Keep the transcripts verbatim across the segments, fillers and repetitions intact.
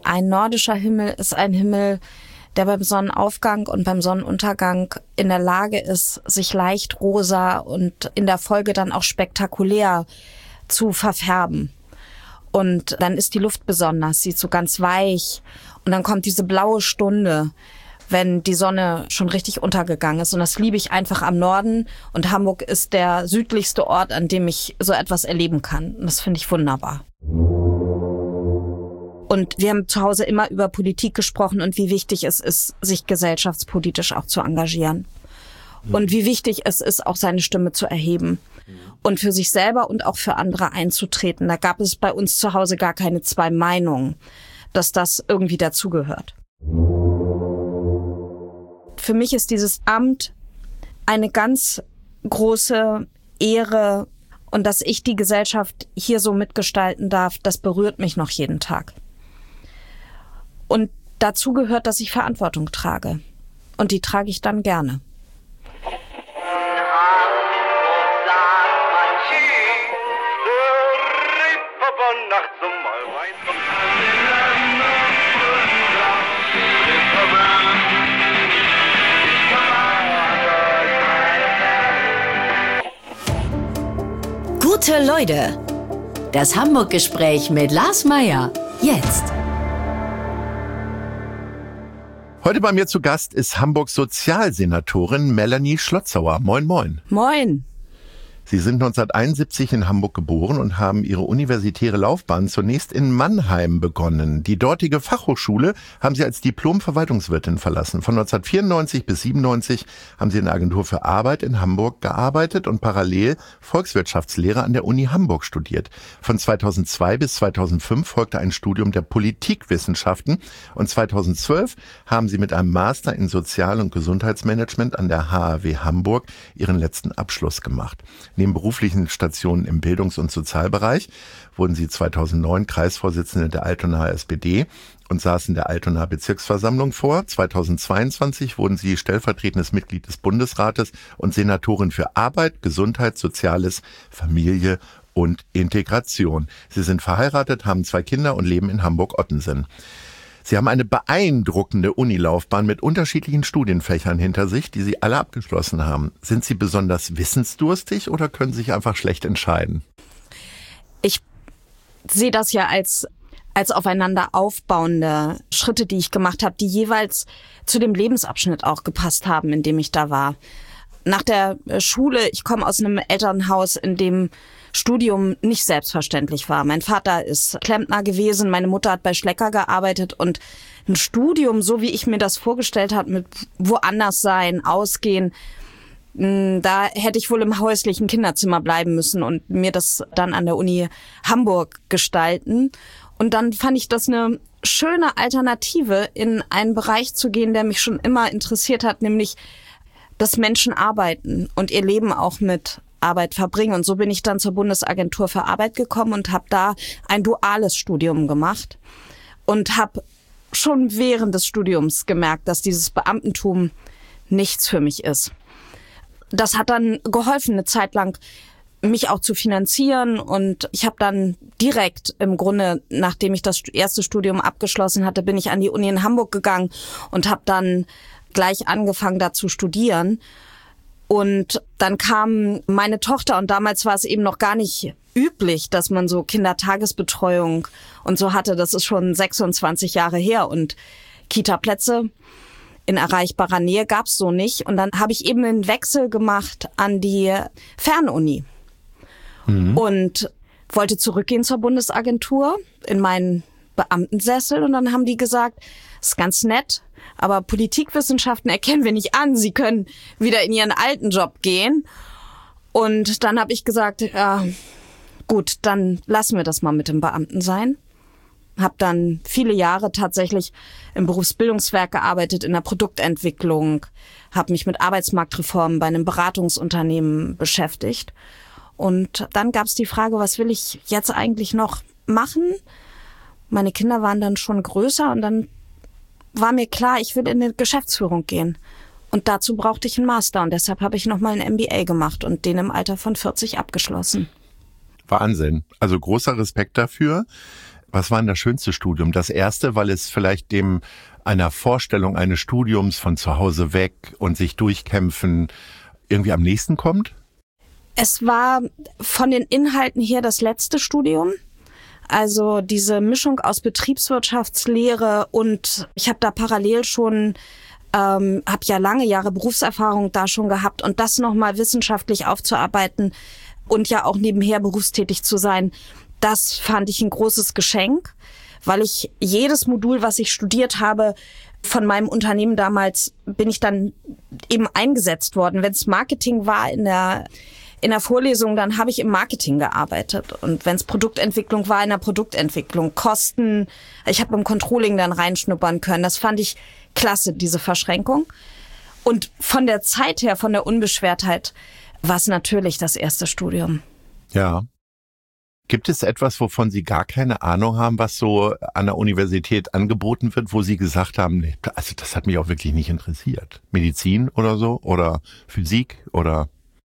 Ein nordischer Himmel ist ein Himmel, der beim Sonnenaufgang und beim Sonnenuntergang in der Lage ist, sich leicht rosa und in der Folge dann auch spektakulär zu verfärben. Und dann ist die Luft besonders, sie ist so ganz weich. Und dann kommt diese blaue Stunde, wenn die Sonne schon richtig untergegangen ist. Und das liebe ich einfach am Norden. Und Hamburg ist der südlichste Ort, an dem ich so etwas erleben kann. Und das finde ich wunderbar. Und wir haben zu Hause immer über Politik gesprochen und wie wichtig es ist, sich gesellschaftspolitisch auch zu engagieren. Und wie wichtig es ist, auch seine Stimme zu erheben. Und für sich selber und auch für andere einzutreten. Da gab es bei uns zu Hause gar keine zwei Meinungen, dass das irgendwie dazugehört. Für mich ist dieses Amt eine ganz große Ehre und dass ich die Gesellschaft hier so mitgestalten darf, das berührt mich noch jeden Tag. Und dazu gehört, dass ich Verantwortung trage. Und die trage ich dann gerne. Gute Leute, das Hamburg-Gespräch mit Lars Meyer, jetzt. Heute bei mir zu Gast ist Hamburgs Sozialsenatorin Melanie Schlotzauer. Moin, moin. Moin. Sie sind neunzehnhunderteinundsiebzig in Hamburg geboren und haben Ihre universitäre Laufbahn zunächst in Mannheim begonnen. Die dortige Fachhochschule haben Sie als Diplom-Verwaltungswirtin verlassen. Von neunzehnhundertvierundneunzig bis siebenundneunzig haben Sie in der Agentur für Arbeit in Hamburg gearbeitet und parallel Volkswirtschaftslehre an der Uni Hamburg studiert. Von zweitausendzwei bis zweitausendfünf folgte ein Studium der Politikwissenschaften und zweitausendzwölf haben Sie mit einem Master in Sozial- und Gesundheitsmanagement an der H A W Hamburg Ihren letzten Abschluss gemacht. Neben beruflichen Stationen im Bildungs- und Sozialbereich wurden sie zweitausendneun Kreisvorsitzende der Altonaer S P D und saßen der Altonaer Bezirksversammlung vor. zweitausendzweiundzwanzig wurden sie stellvertretendes Mitglied des Bundesrates und Senatorin für Arbeit, Gesundheit, Soziales, Familie und Integration. Sie sind verheiratet, haben zwei Kinder und leben in Hamburg-Ottensen. Sie haben eine beeindruckende Unilaufbahn mit unterschiedlichen Studienfächern hinter sich, die Sie alle abgeschlossen haben. Sind Sie besonders wissensdurstig oder können Sie sich einfach schlecht entscheiden? Ich sehe das ja als, als aufeinander aufbauende Schritte, die ich gemacht habe, die jeweils zu dem Lebensabschnitt auch gepasst haben, in dem ich da war. Nach der Schule, ich komme aus einem Elternhaus, in dem Studium nicht selbstverständlich war. Mein Vater ist Klempner gewesen, meine Mutter hat bei Schlecker gearbeitet und ein Studium, so wie ich mir das vorgestellt habe, mit woanders sein, ausgehen, da hätte ich wohl im häuslichen Kinderzimmer bleiben müssen und mir das dann an der Uni Hamburg gestalten. Und dann fand ich das eine schöne Alternative, in einen Bereich zu gehen, der mich schon immer interessiert hat, nämlich dass Menschen arbeiten und ihr Leben auch mit Arbeit verbringen. Und so bin ich dann zur Bundesagentur für Arbeit gekommen und habe da ein duales Studium gemacht und habe schon während des Studiums gemerkt, dass dieses Beamtentum nichts für mich ist. Das hat dann geholfen, eine Zeit lang mich auch zu finanzieren und ich habe dann direkt im Grunde, nachdem ich das erste Studium abgeschlossen hatte, bin ich an die Uni in Hamburg gegangen und habe dann gleich angefangen, da zu studieren. Und dann kam meine Tochter und damals war es eben noch gar nicht üblich, dass man so Kindertagesbetreuung und so hatte. Das ist schon sechsundzwanzig Jahre her und Kita-Plätze in erreichbarer Nähe gab's so nicht. Und dann habe ich eben einen Wechsel gemacht an die Fernuni mhm. und wollte zurückgehen zur Bundesagentur in meinen Beamtensessel. Und dann haben die gesagt, das ist ganz nett, aber Politikwissenschaften erkennen wir nicht an. Sie können wieder in Ihren alten Job gehen. Und dann habe ich gesagt, ja, gut, dann lassen wir das mal mit dem Beamten sein. Habe dann viele Jahre tatsächlich im Berufsbildungswerk gearbeitet, in der Produktentwicklung, habe mich mit Arbeitsmarktreformen bei einem Beratungsunternehmen beschäftigt. Und dann gab es die Frage, was will ich jetzt eigentlich noch machen? Meine Kinder waren dann schon größer und dann war mir klar, ich will in die Geschäftsführung gehen. Und dazu brauchte ich einen Master und deshalb habe ich nochmal einen M B A gemacht und den im Alter von vierzig abgeschlossen. Wahnsinn. Also großer Respekt dafür. Was war denn das schönste Studium? Das erste, weil es vielleicht dem einer Vorstellung eines Studiums von zu Hause weg und sich durchkämpfen irgendwie am nächsten kommt? Es war von den Inhalten her das letzte Studium. Also diese Mischung aus Betriebswirtschaftslehre und ich habe da parallel schon, ähm, habe ja lange Jahre Berufserfahrung da schon gehabt und das nochmal wissenschaftlich aufzuarbeiten und ja auch nebenher berufstätig zu sein, das fand ich ein großes Geschenk, weil ich jedes Modul, was ich studiert habe, von meinem Unternehmen damals bin ich dann eben eingesetzt worden. Wenn es Marketing war in der in der Vorlesung, dann habe ich im Marketing gearbeitet. Und wenn es Produktentwicklung war, in der Produktentwicklung, Kosten, ich habe im Controlling dann reinschnuppern können. Das fand ich klasse, diese Verschränkung. Und von der Zeit her, von der Unbeschwertheit, war es natürlich das erste Studium. Ja. Gibt es etwas, wovon Sie gar keine Ahnung haben, was so an der Universität angeboten wird, wo Sie gesagt haben, nee, also das hat mich auch wirklich nicht interessiert? Medizin oder so? Oder Physik oder...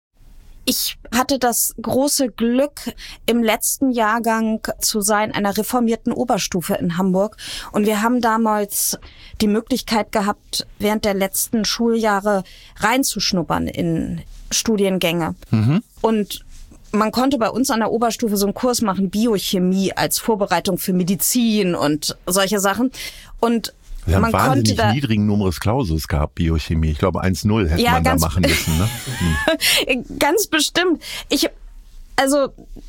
Ich hatte das große Glück, im letzten Jahrgang zu sein, einer reformierten Oberstufe in Hamburg. Und wir haben damals die Möglichkeit gehabt, während der letzten Schuljahre reinzuschnuppern in Studiengänge. Mhm. Und man konnte bei uns an der Oberstufe so einen Kurs machen, Biochemie als Vorbereitung für Medizin und solche Sachen. Und Sie haben man wahnsinnig konnte da niedrigen Numerus Clausus gehabt, Biochemie. Ich glaube, eins null hätte ja, man da machen müssen. Ne? Hm. Ganz bestimmt. Ich, also,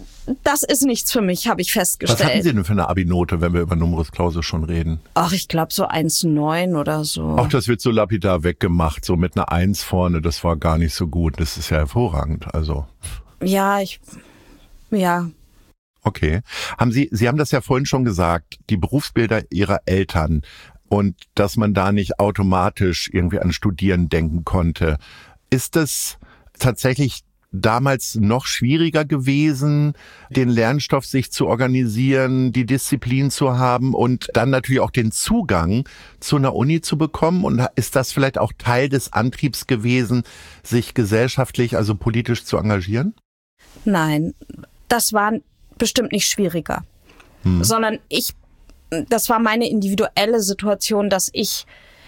das ist nichts für mich, habe ich festgestellt. Was hatten Sie denn für eine Abi-Note, wenn wir über Numerus Clausus schon reden? Ach, ich glaube so eins Komma neun oder so. Ach, das wird so lapidar weggemacht, so mit einer eins vorne. Das war gar nicht so gut. Das ist ja hervorragend. Also. Ja, ich, ja. Okay. Haben Sie, Sie haben das ja vorhin schon gesagt, die Berufsbilder Ihrer Eltern. Und dass man da nicht automatisch irgendwie an Studieren denken konnte. Ist es tatsächlich damals noch schwieriger gewesen, den Lernstoff sich zu organisieren, die Disziplin zu haben und dann natürlich auch den Zugang zu einer Uni zu bekommen? Und ist das vielleicht auch Teil des Antriebs gewesen, sich gesellschaftlich, also politisch zu engagieren? Nein, das war bestimmt nicht schwieriger, hm. sondern ich Das war meine individuelle Situation, dass ich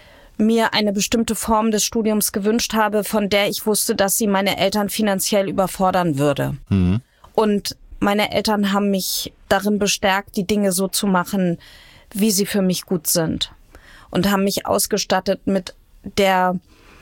mir eine bestimmte Form des Studiums gewünscht habe, von der ich wusste, dass sie meine Eltern finanziell überfordern würde. Mhm. Und meine Eltern haben mich darin bestärkt, die Dinge so zu machen, wie sie für mich gut sind. Und haben mich ausgestattet mit der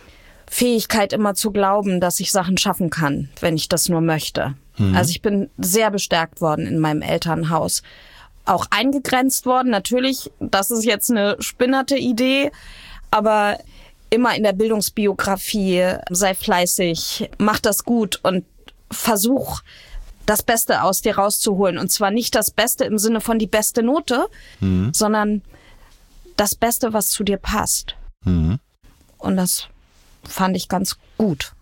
Fähigkeit, immer zu glauben, dass ich Sachen schaffen kann, wenn ich das nur möchte. Mhm. Also ich bin sehr bestärkt worden in meinem Elternhaus. Auch eingegrenzt worden, natürlich, das ist jetzt eine spinnerte Idee, aber immer in der Bildungsbiografie, sei fleißig, mach das gut und versuch, das Beste aus dir rauszuholen. Und zwar nicht das Beste im Sinne von die beste Note, mhm. sondern das Beste, was zu dir passt. Mhm. Und das fand ich ganz gut.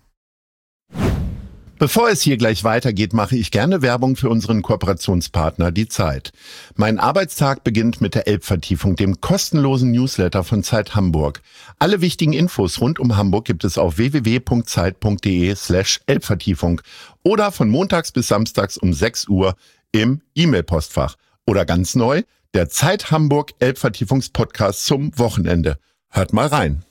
Bevor es hier gleich weitergeht, mache ich gerne Werbung für unseren Kooperationspartner, die Zeit. Mein Arbeitstag beginnt mit der Elbvertiefung, dem kostenlosen Newsletter von Zeit Hamburg. Alle wichtigen Infos rund um Hamburg gibt es auf w w w punkt zeit punkt d e slash Elbvertiefung oder von montags bis samstags um sechs Uhr im E-Mail-Postfach. Oder ganz neu, der Zeit Hamburg Elbvertiefungspodcast zum Wochenende. Hört mal rein.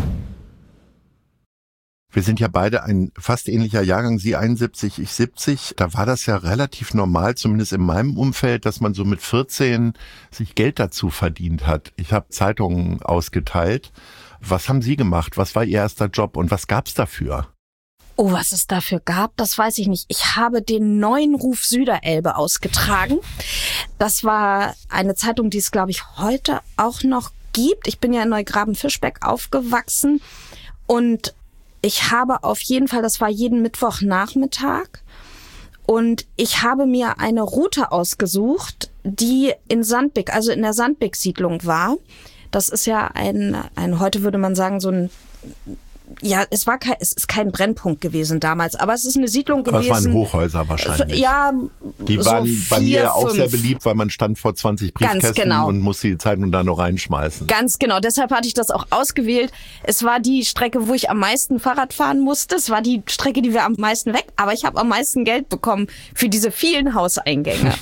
Wir sind ja beide ein fast ähnlicher Jahrgang, Sie einundsiebzig, ich siebzig. Da war das ja relativ normal, zumindest in meinem Umfeld, dass man so mit vierzehn sich Geld dazu verdient hat. Ich habe Zeitungen ausgeteilt. Was haben Sie gemacht? Was war Ihr erster Job und was gab's dafür? Oh, was es dafür gab, das weiß ich nicht. Ich habe den Neuen Ruf Süderelbe ausgetragen. Das war eine Zeitung, die es, glaube ich, heute auch noch gibt. Ich bin ja in Neugraben-Fischbeck aufgewachsen und ich habe auf jeden Fall, das war jeden Mittwochnachmittag und ich habe mir eine Route ausgesucht, die in Sandbeck, also in der Sandbeck-Siedlung war. Das ist ja ein, ein, heute würde man sagen, so ein ja, es war kein, es ist kein Brennpunkt gewesen damals, aber es ist eine Siedlung gewesen. Das waren Hochhäuser wahrscheinlich. Ja, die waren so bei vier, mir auch fünf. sehr beliebt, weil man stand vor zwanzig Briefkästen genau. und musste die Zeitung da noch reinschmeißen. Ganz genau, deshalb hatte ich das auch ausgewählt. Es war die Strecke, wo ich am meisten Fahrrad fahren musste. Es war die Strecke, die wir am meisten weg, aber ich habe am meisten Geld bekommen für diese vielen Hauseingänge.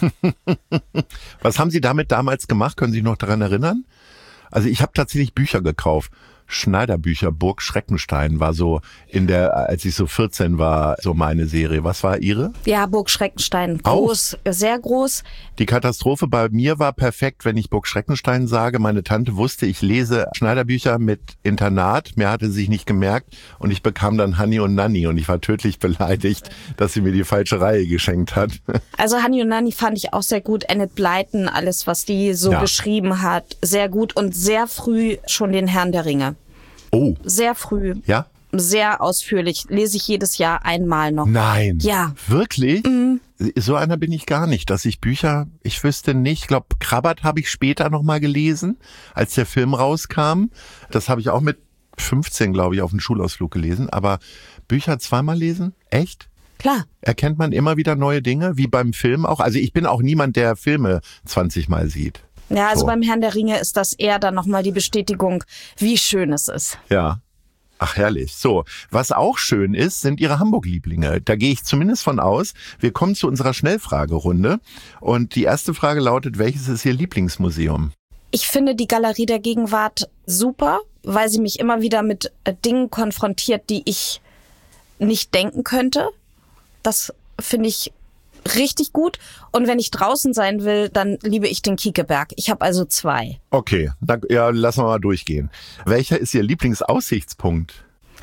Was haben Sie damit damals gemacht? Können Sie sich noch daran erinnern? Also ich habe tatsächlich Bücher gekauft. Schneiderbücher, Burg Schreckenstein war so in der, als ich so vierzehn war, so meine Serie. Was war Ihre? Ja, Burg Schreckenstein. Groß, auch. Sehr groß. Die Katastrophe bei mir war perfekt, wenn ich Burg Schreckenstein sage. Meine Tante wusste, ich lese Schneiderbücher mit Internat. Mehr hatte sie sich nicht gemerkt. Und ich bekam dann Hanni und Nanni. Und ich war tödlich beleidigt, dass sie mir die falsche Reihe geschenkt hat. Also Hanni und Nanni fand ich auch sehr gut. Enid Blyton, alles, was die so ja. geschrieben hat, sehr gut. Und sehr früh schon den Herrn der Ringe. Oh. Sehr früh. Ja? Sehr ausführlich. Lese ich jedes Jahr einmal noch. Nein. Ja. Wirklich? Mhm. So einer bin ich gar nicht, dass ich Bücher, ich wüsste nicht, ich glaube, Krabbert habe ich später nochmal gelesen, als der Film rauskam. Das habe ich auch mit fünfzehn, glaube ich, auf dem Schulausflug gelesen. Aber Bücher zweimal lesen? Echt? Klar. Erkennt man immer wieder neue Dinge, wie beim Film auch? Also ich bin auch niemand, der Filme zwanzig Mal sieht. Ja, also so. Beim Herrn der Ringe ist das eher dann nochmal die Bestätigung, wie schön es ist. Ja. Ach, herrlich. So, was auch schön ist, sind Ihre Hamburg-Lieblinge. Da gehe ich zumindest von aus. Wir kommen zu unserer Schnellfragerunde. Und die erste Frage lautet, welches ist Ihr Lieblingsmuseum? Ich finde die Galerie der Gegenwart super, weil sie mich immer wieder mit Dingen konfrontiert, die ich nicht denken könnte. Das finde ich richtig gut. Und wenn ich draußen sein will, dann liebe ich den Kiekeberg. Ich habe also zwei. Okay, dann, ja, lassen wir mal durchgehen. Welcher ist Ihr Lieblingsaussichtspunkt?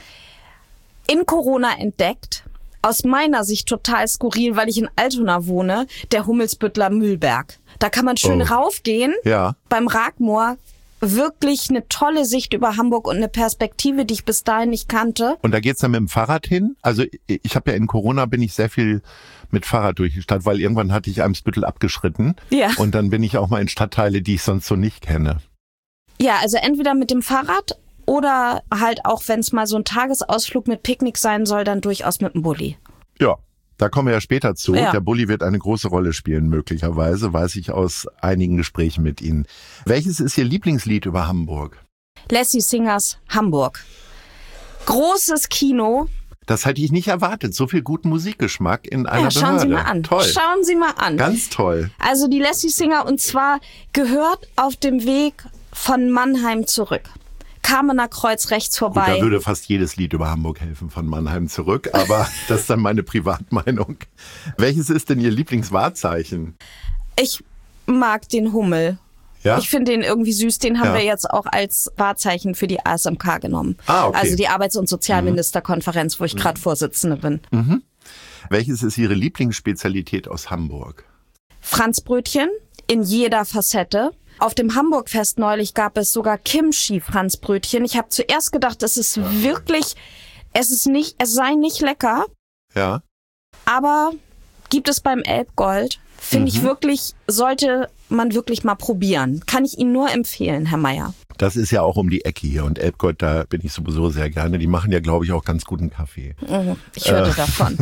In Corona entdeckt, aus meiner Sicht total skurril, weil ich in Altona wohne, der Hummelsbüttler Mühlberg. Da kann man schön oh. raufgehen. Ja. Beim Ragmoor. Wirklich eine tolle Sicht über Hamburg und eine Perspektive, die ich bis dahin nicht kannte. Und da geht's dann mit dem Fahrrad hin? Also ich habe ja in Corona bin ich sehr viel mit Fahrrad durch die Stadt, weil irgendwann hatte ich Eimsbüttel abgeschritten. Ja. Und dann bin ich auch mal in Stadtteile, die ich sonst so nicht kenne. Ja, also entweder mit dem Fahrrad oder halt auch, wenn es mal so ein Tagesausflug mit Picknick sein soll, dann durchaus mit dem Bulli. Ja. Da kommen wir ja später zu. Ja. Der Bulli wird eine große Rolle spielen, möglicherweise, weiß ich aus einigen Gesprächen mit Ihnen. Welches ist Ihr Lieblingslied über Hamburg? Lassie Singers Hamburg. Großes Kino. Das hätte ich nicht erwartet. So viel guten Musikgeschmack in einer ja, schauen Behörde. Sie mal an. Toll. Schauen Sie mal an. Ganz toll. Also die Lassie Singer, und zwar gehört auf dem Weg von Mannheim zurück. Kamener Kreuz rechts vorbei. Gut, da würde fast jedes Lied über Hamburg helfen, von Mannheim zurück, aber das ist dann meine Privatmeinung. Welches ist denn Ihr Lieblingswahrzeichen? Ich mag den Hummel. Ja? Ich finde den irgendwie süß. Den haben ja. wir jetzt auch als Wahrzeichen für die A S M K genommen. Ah, okay. Also die Arbeits- und Sozialministerkonferenz, wo ich gerade Vorsitzende bin. Mhm. Welches ist Ihre Lieblingsspezialität aus Hamburg? Franzbrötchen in jeder Facette. Auf dem Hamburgfest neulich gab es sogar Kimchi-Franzbrötchen. Ich habe zuerst gedacht, es ist wirklich, es ist nicht, es sei nicht lecker. Ja. Aber gibt es beim Elbgold. Finde mhm. ich wirklich, sollte man wirklich mal probieren. Kann ich Ihnen nur empfehlen, Herr Meier. Das ist ja auch um die Ecke hier. Und Elbgold, da bin ich sowieso sehr gerne. Die machen ja, glaube ich, auch ganz guten Kaffee. Ich hörte äh. davon.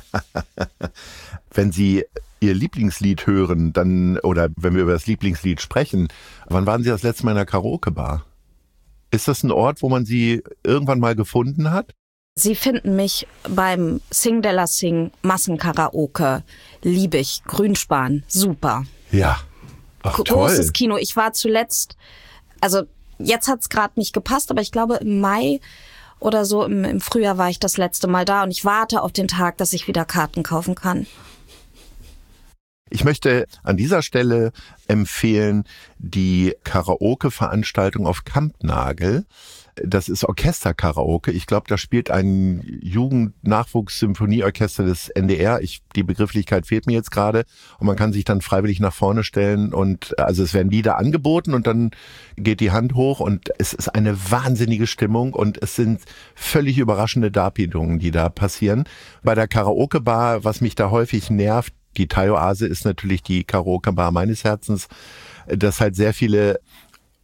Wenn Sie Ihr Lieblingslied hören, dann, oder wenn wir über das Lieblingslied sprechen, wann waren Sie das letzte Mal in einer Karaoke-Bar? Ist das ein Ort, wo man Sie irgendwann mal gefunden hat? Sie finden mich beim Sing de la Sing, Massenkaraoke, Liebig, Grünspan, super. Ja, ach, großes toll. Kino. Ich war zuletzt, also jetzt hat's gerade nicht gepasst, aber ich glaube im Mai oder so im, im Frühjahr war ich das letzte Mal da und ich warte auf den Tag, dass ich wieder Karten kaufen kann. Ich möchte an dieser Stelle empfehlen die Karaoke-Veranstaltung auf Kampnagel. Das ist Orchesterkaraoke. Ich glaube, da spielt ein Jugend-Nachwuchs-Symphonieorchester des N D R. Ich, die Begrifflichkeit fehlt mir jetzt gerade. Und man kann sich dann freiwillig nach vorne stellen. Und also es werden Lieder angeboten und dann geht die Hand hoch. Und es ist eine wahnsinnige Stimmung. Und es sind völlig überraschende Darbietungen, die da passieren. Bei der Karaoke-Bar, was mich da häufig nervt, die Thai-Oase ist natürlich die Karaoke-Bar meines Herzens, dass halt sehr viele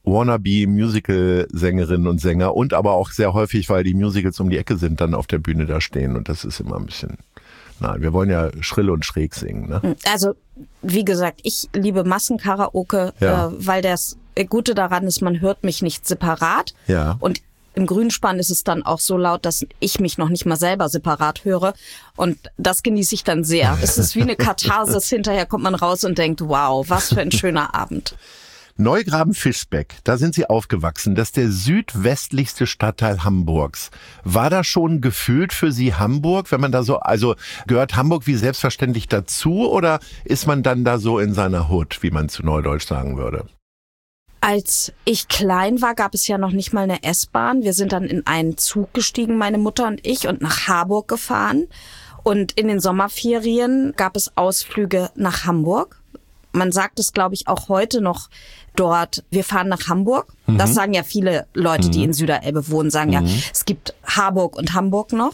Wannabe-Musical-Sängerinnen und Sänger und aber auch sehr häufig, weil die Musicals um die Ecke sind, dann auf der Bühne da stehen und das ist immer ein bisschen... Nein, wir wollen ja schrill und schräg singen, ne? Also, wie gesagt, ich liebe Massenkaraoke, Ja. äh, weil das Gute daran ist, man hört mich nicht separat. Ja. Und im Grünspan ist es dann auch so laut, dass ich mich noch nicht mal selber separat höre. Und das genieße ich dann sehr. Es ist wie eine Katharsis. Hinterher kommt man raus und denkt, wow, was für ein schöner Abend. Neugraben-Fischbeck, da sind Sie aufgewachsen. Das ist der südwestlichste Stadtteil Hamburgs. War da schon gefühlt für Sie Hamburg, wenn man da so, also gehört Hamburg wie selbstverständlich dazu oder ist man dann da so in seiner Hut, wie man zu Neudeutsch sagen würde? Als ich klein war, gab es ja noch nicht mal eine S-Bahn. Wir sind dann in einen Zug gestiegen, meine Mutter und ich, und nach Harburg gefahren. Und in den Sommerferien gab es Ausflüge nach Hamburg. Man sagt es, glaube ich, auch heute noch dort, wir fahren nach Hamburg. Mhm. Das sagen ja viele Leute, die in Süderelbe wohnen, sagen mhm. ja, es gibt Harburg und Hamburg noch.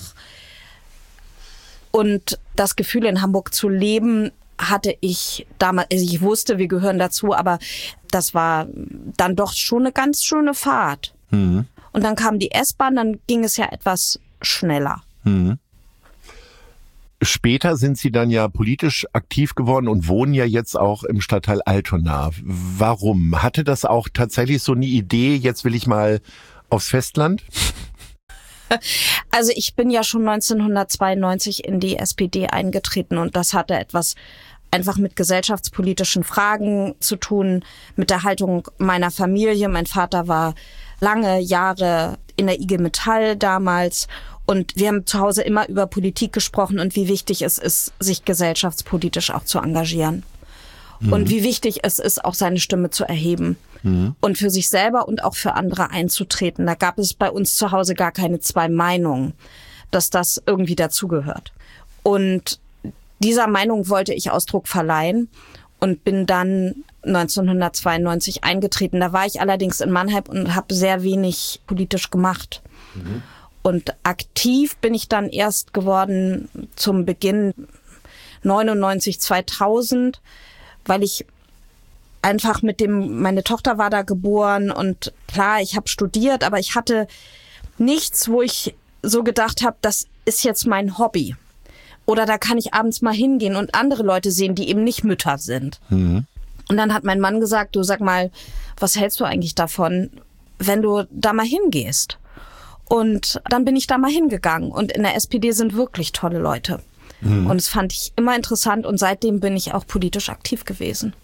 Und das Gefühl, in Hamburg zu leben, hatte ich damals, also ich wusste, wir gehören dazu, aber das war dann doch schon eine ganz schöne Fahrt. Mhm. Und dann kam die S-Bahn, dann ging es ja etwas schneller. Mhm. Später sind Sie dann ja politisch aktiv geworden und wohnen ja jetzt auch im Stadtteil Altona. Warum? Hatte das auch tatsächlich so eine Idee, jetzt will ich mal aufs Festland? Also ich bin ja schon neunzehnhundertzweiundneunzig in die S P D eingetreten und das hatte etwas einfach mit gesellschaftspolitischen Fragen zu tun, mit der Haltung meiner Familie. Mein Vater war lange Jahre in der I G Metall damals und wir haben zu Hause immer über Politik gesprochen und wie wichtig es ist, sich gesellschaftspolitisch auch zu engagieren. Mhm. Und wie wichtig es ist, auch seine Stimme zu erheben. Mhm. Und für sich selber und auch für andere einzutreten. Da gab es bei uns zu Hause gar keine zwei Meinungen, dass das irgendwie dazugehört. Und dieser Meinung wollte ich Ausdruck verleihen und bin dann neunzehnhundertzweiundneunzig eingetreten. Da war ich allerdings in Mannheim und habe sehr wenig politisch gemacht. Mhm. Und aktiv bin ich dann erst geworden zum Beginn neunundneunzig, zweitausend, weil ich einfach mit dem, meine Tochter war da geboren und klar, ich habe studiert, aber ich hatte nichts, wo ich so gedacht habe, das ist jetzt mein Hobby. Oder da kann ich abends mal hingehen und andere Leute sehen, die eben nicht Mütter sind. Mhm. Und dann hat mein Mann gesagt, du sag mal, was hältst du eigentlich davon, wenn du da mal hingehst? Und dann bin ich da mal hingegangen und in der S P D sind wirklich tolle Leute. Mhm. Und das fand ich immer interessant und seitdem bin ich auch politisch aktiv gewesen.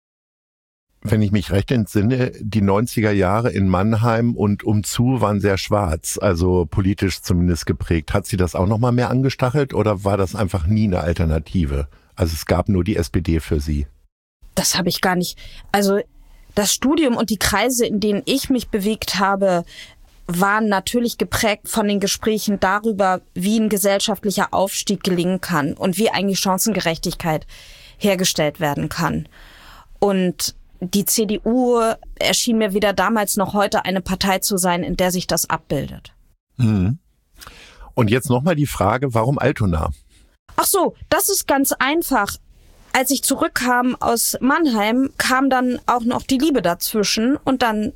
Wenn ich mich recht entsinne, die neunziger Jahre in Mannheim und umzu waren sehr schwarz, also politisch zumindest geprägt. Hat Sie das auch noch mal mehr angestachelt oder war das einfach nie eine Alternative? Also es gab nur die S P D für Sie. Das habe ich gar nicht. Also das Studium und die Kreise, in denen ich mich bewegt habe, waren natürlich geprägt von den Gesprächen darüber, wie ein gesellschaftlicher Aufstieg gelingen kann und wie eigentlich Chancengerechtigkeit hergestellt werden kann. Und die C D U erschien mir weder damals noch heute eine Partei zu sein, in der sich das abbildet. Mhm. Und jetzt nochmal die Frage, warum Altona? Ach so, das ist ganz einfach. Als ich zurückkam aus Mannheim, kam dann auch noch die Liebe dazwischen und dann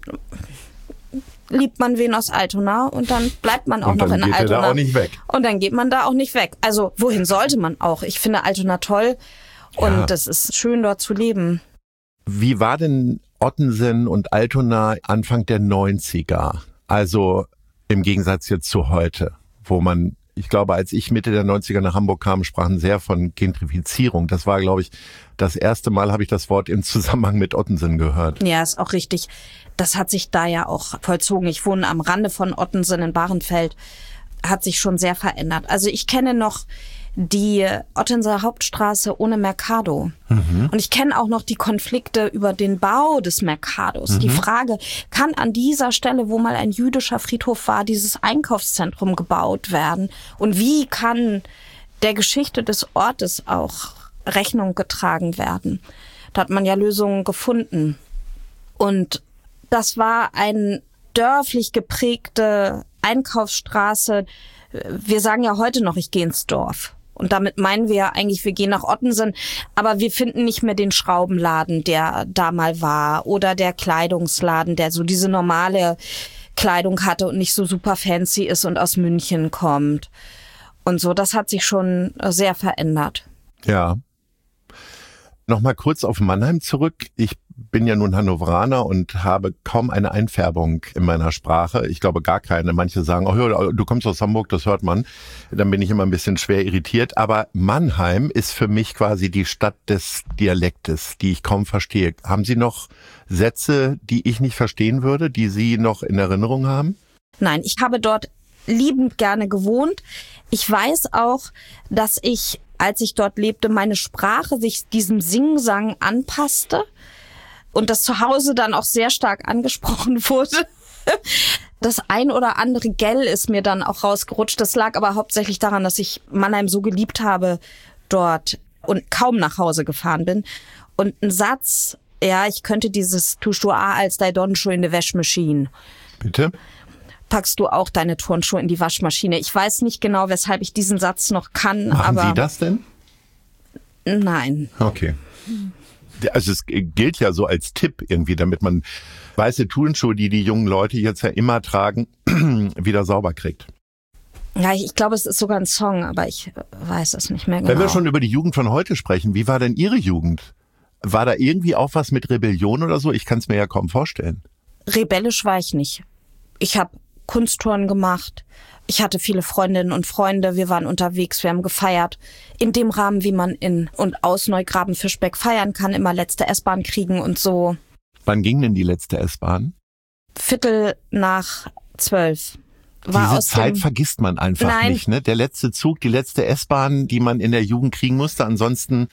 liebt man wen aus Altona und dann bleibt man auch und noch in geht Altona. Da auch nicht weg. Und dann geht man da auch nicht weg. Also wohin sollte man auch? Ich finde Altona toll und es ja. ist schön, dort zu leben. Wie war denn Ottensen und Altona Anfang der neunziger? Also im Gegensatz jetzt zu heute, wo man, ich glaube, als ich Mitte der neunziger nach Hamburg kam, sprachen sehr von Gentrifizierung. Das war, glaube ich, das erste Mal habe ich das Wort im Zusammenhang mit Ottensen gehört. Ja, ist auch richtig. Das hat sich da ja auch vollzogen. Ich wohne am Rande von Ottensen in Bahrenfeld. Hat sich schon sehr verändert. Also ich kenne noch die Ottenser Hauptstraße ohne Mercado. Mhm. Und ich kenne auch noch die Konflikte über den Bau des Mercados. Mhm. Die Frage, kann an dieser Stelle, wo mal ein jüdischer Friedhof war, dieses Einkaufszentrum gebaut werden? Und wie kann der Geschichte des Ortes auch Rechnung getragen werden? Da hat man ja Lösungen gefunden. Und das war eine dörflich geprägte Einkaufsstraße. Wir sagen ja heute noch, ich gehe ins Dorf. Und damit meinen wir eigentlich, wir gehen nach Ottensen, aber wir finden nicht mehr den Schraubenladen, der da mal war, oder der Kleidungsladen, der so diese normale Kleidung hatte und nicht so super fancy ist und aus München kommt. Und so, das hat sich schon sehr verändert. Ja. Nochmal kurz auf Mannheim zurück. Ich bin ja nun Hannoveraner und habe kaum eine Einfärbung in meiner Sprache. Ich glaube gar keine. Manche sagen, oh ja, du kommst aus Hamburg, das hört man. Dann bin ich immer ein bisschen schwer irritiert. Aber Mannheim ist für mich quasi die Stadt des Dialektes, die ich kaum verstehe. Haben Sie noch Sätze, die ich nicht verstehen würde, die Sie noch in Erinnerung haben? Nein, ich habe dort liebend gerne gewohnt. Ich weiß auch, dass ich, als ich dort lebte, meine Sprache sich diesem Singsang anpasste und das zu Hause dann auch sehr stark angesprochen wurde. Das ein oder andere Gell ist mir dann auch rausgerutscht. Das lag aber hauptsächlich daran, dass ich Mannheim so geliebt habe dort und kaum nach Hause gefahren bin. Und ein Satz, ja, ich könnte dieses Tust du a als dei Turnschuhe in de Wäschmaschine. Bitte? Packst du auch deine Turnschuhe in die Waschmaschine? Ich weiß nicht genau, weshalb ich diesen Satz noch kann. Machen aber Sie das denn? Nein. Okay. Also es gilt ja so als Tipp irgendwie, damit man weiße Turnschuhe, die die jungen Leute jetzt ja immer tragen, wieder sauber kriegt. Ja, ich, ich glaube, es ist sogar ein Song, aber ich weiß es nicht mehr genau. Wenn wir schon über die Jugend von heute sprechen, wie war denn Ihre Jugend? War da irgendwie auch was mit Rebellion oder so? Ich kann es mir ja kaum vorstellen. Rebellisch war ich nicht. Ich habe Kunsttouren gemacht. Ich hatte viele Freundinnen und Freunde. Wir waren unterwegs, wir haben gefeiert. In dem Rahmen, wie man in und aus Neugraben-Fischbeck feiern kann, immer letzte S-Bahn kriegen und so. Wann ging denn die letzte S-Bahn? Viertel nach zwölf. War Diese aus Zeit dem vergisst man einfach Nein. nicht, ne? Der letzte Zug, die letzte S-Bahn, die man in der Jugend kriegen musste. Ansonsten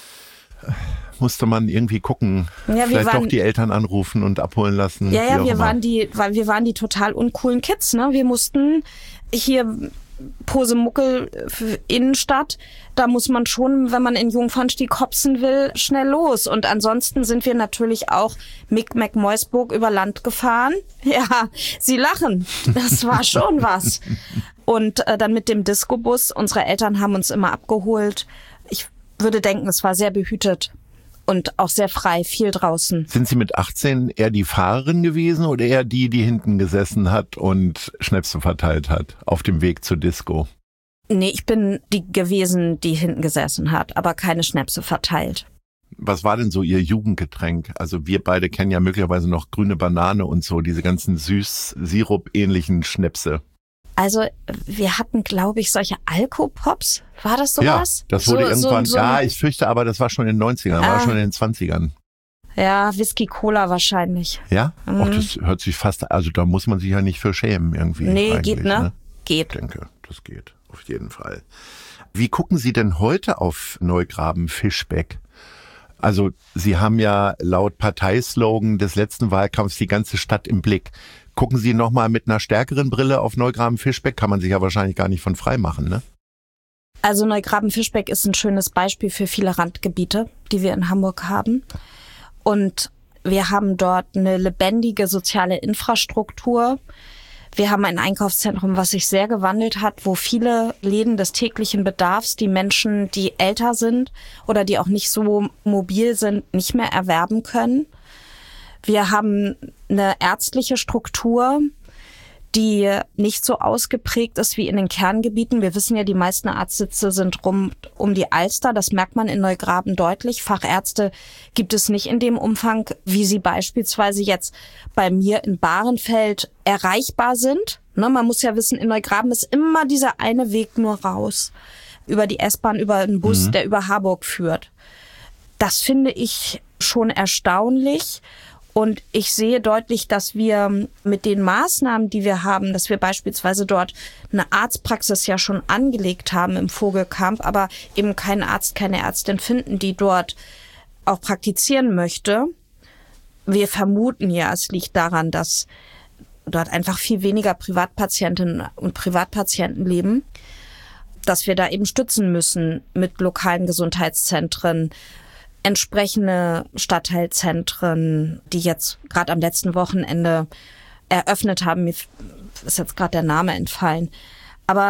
musste man irgendwie gucken, Ja, wir vielleicht waren- doch die Eltern anrufen und abholen lassen. Ja, wie ja, auch wir immer. waren die, weil wir waren die total uncoolen Kids, ne? Wir mussten hier Posemuckel für Innenstadt, da muss man schon, wenn man in Jungfernstieg hopsen will, schnell los. Und ansonsten sind wir natürlich auch Mick-Mac-Meusburg über Land gefahren. Ja, Sie lachen. Das war schon was. Und äh, dann mit dem Discobus. Unsere Eltern haben uns immer abgeholt. Ich würde denken, es war sehr behütet. Und auch sehr frei, viel draußen. Sind Sie mit achtzehn eher die Fahrerin gewesen oder eher die, die hinten gesessen hat und Schnäpse verteilt hat auf dem Weg zur Disco? Nee, ich bin die gewesen, die hinten gesessen hat, aber keine Schnäpse verteilt. Was war denn so Ihr Jugendgetränk? Also wir beide kennen ja möglicherweise noch grüne Banane und so, diese ganzen süß-Sirup-ähnlichen Schnäpse. Also wir hatten, glaube ich, solche Alkopops. War das sowas? Ja, das wurde so, irgendwann, so, so ja, ich fürchte aber, das war schon in den neunzigern, Ah. war schon in den zwanzigern. Ja, Whisky Cola wahrscheinlich. Ja? Mhm. Auch das hört sich fast, also da muss man sich ja nicht für schämen irgendwie. Nee, eigentlich, geht, ne? Geht. Ich denke, das geht, auf jeden Fall. Wie gucken Sie denn heute auf Neugraben-Fischbeck? Also Sie haben ja laut Parteislogan des letzten Wahlkampfs die ganze Stadt im Blick. Gucken Sie nochmal mit einer stärkeren Brille auf Neugraben-Fischbeck? Kann man sich ja wahrscheinlich gar nicht von frei machen, ne? Also Neugraben-Fischbeck ist ein schönes Beispiel für viele Randgebiete, die wir in Hamburg haben. Und wir haben dort eine lebendige soziale Infrastruktur. Wir haben ein Einkaufszentrum, was sich sehr gewandelt hat, wo viele Läden des täglichen Bedarfs die Menschen, die älter sind oder die auch nicht so mobil sind, nicht mehr erwerben können. Wir haben eine ärztliche Struktur, die nicht so ausgeprägt ist wie in den Kerngebieten. Wir wissen ja, die meisten Arztsitze sind rund um die Alster. Das merkt man in Neugraben deutlich. Fachärzte gibt es nicht in dem Umfang, wie sie beispielsweise jetzt bei mir in Bahrenfeld erreichbar sind. Ne, man muss ja wissen, in Neugraben ist immer dieser eine Weg nur raus. Über die S-Bahn, über einen Bus, mhm. der über Harburg führt. Das finde ich schon erstaunlich. Und ich sehe deutlich, dass wir mit den Maßnahmen, die wir haben, dass wir beispielsweise dort eine Arztpraxis ja schon angelegt haben im Vogelkamp, aber eben keinen Arzt, keine Ärztin finden, die dort auch praktizieren möchte. Wir vermuten ja, es liegt daran, dass dort einfach viel weniger Privatpatientinnen und Privatpatienten leben, dass wir da eben stützen müssen mit lokalen Gesundheitszentren, entsprechende Stadtteilzentren, die jetzt gerade am letzten Wochenende eröffnet haben. Mir ist jetzt gerade der Name entfallen. Aber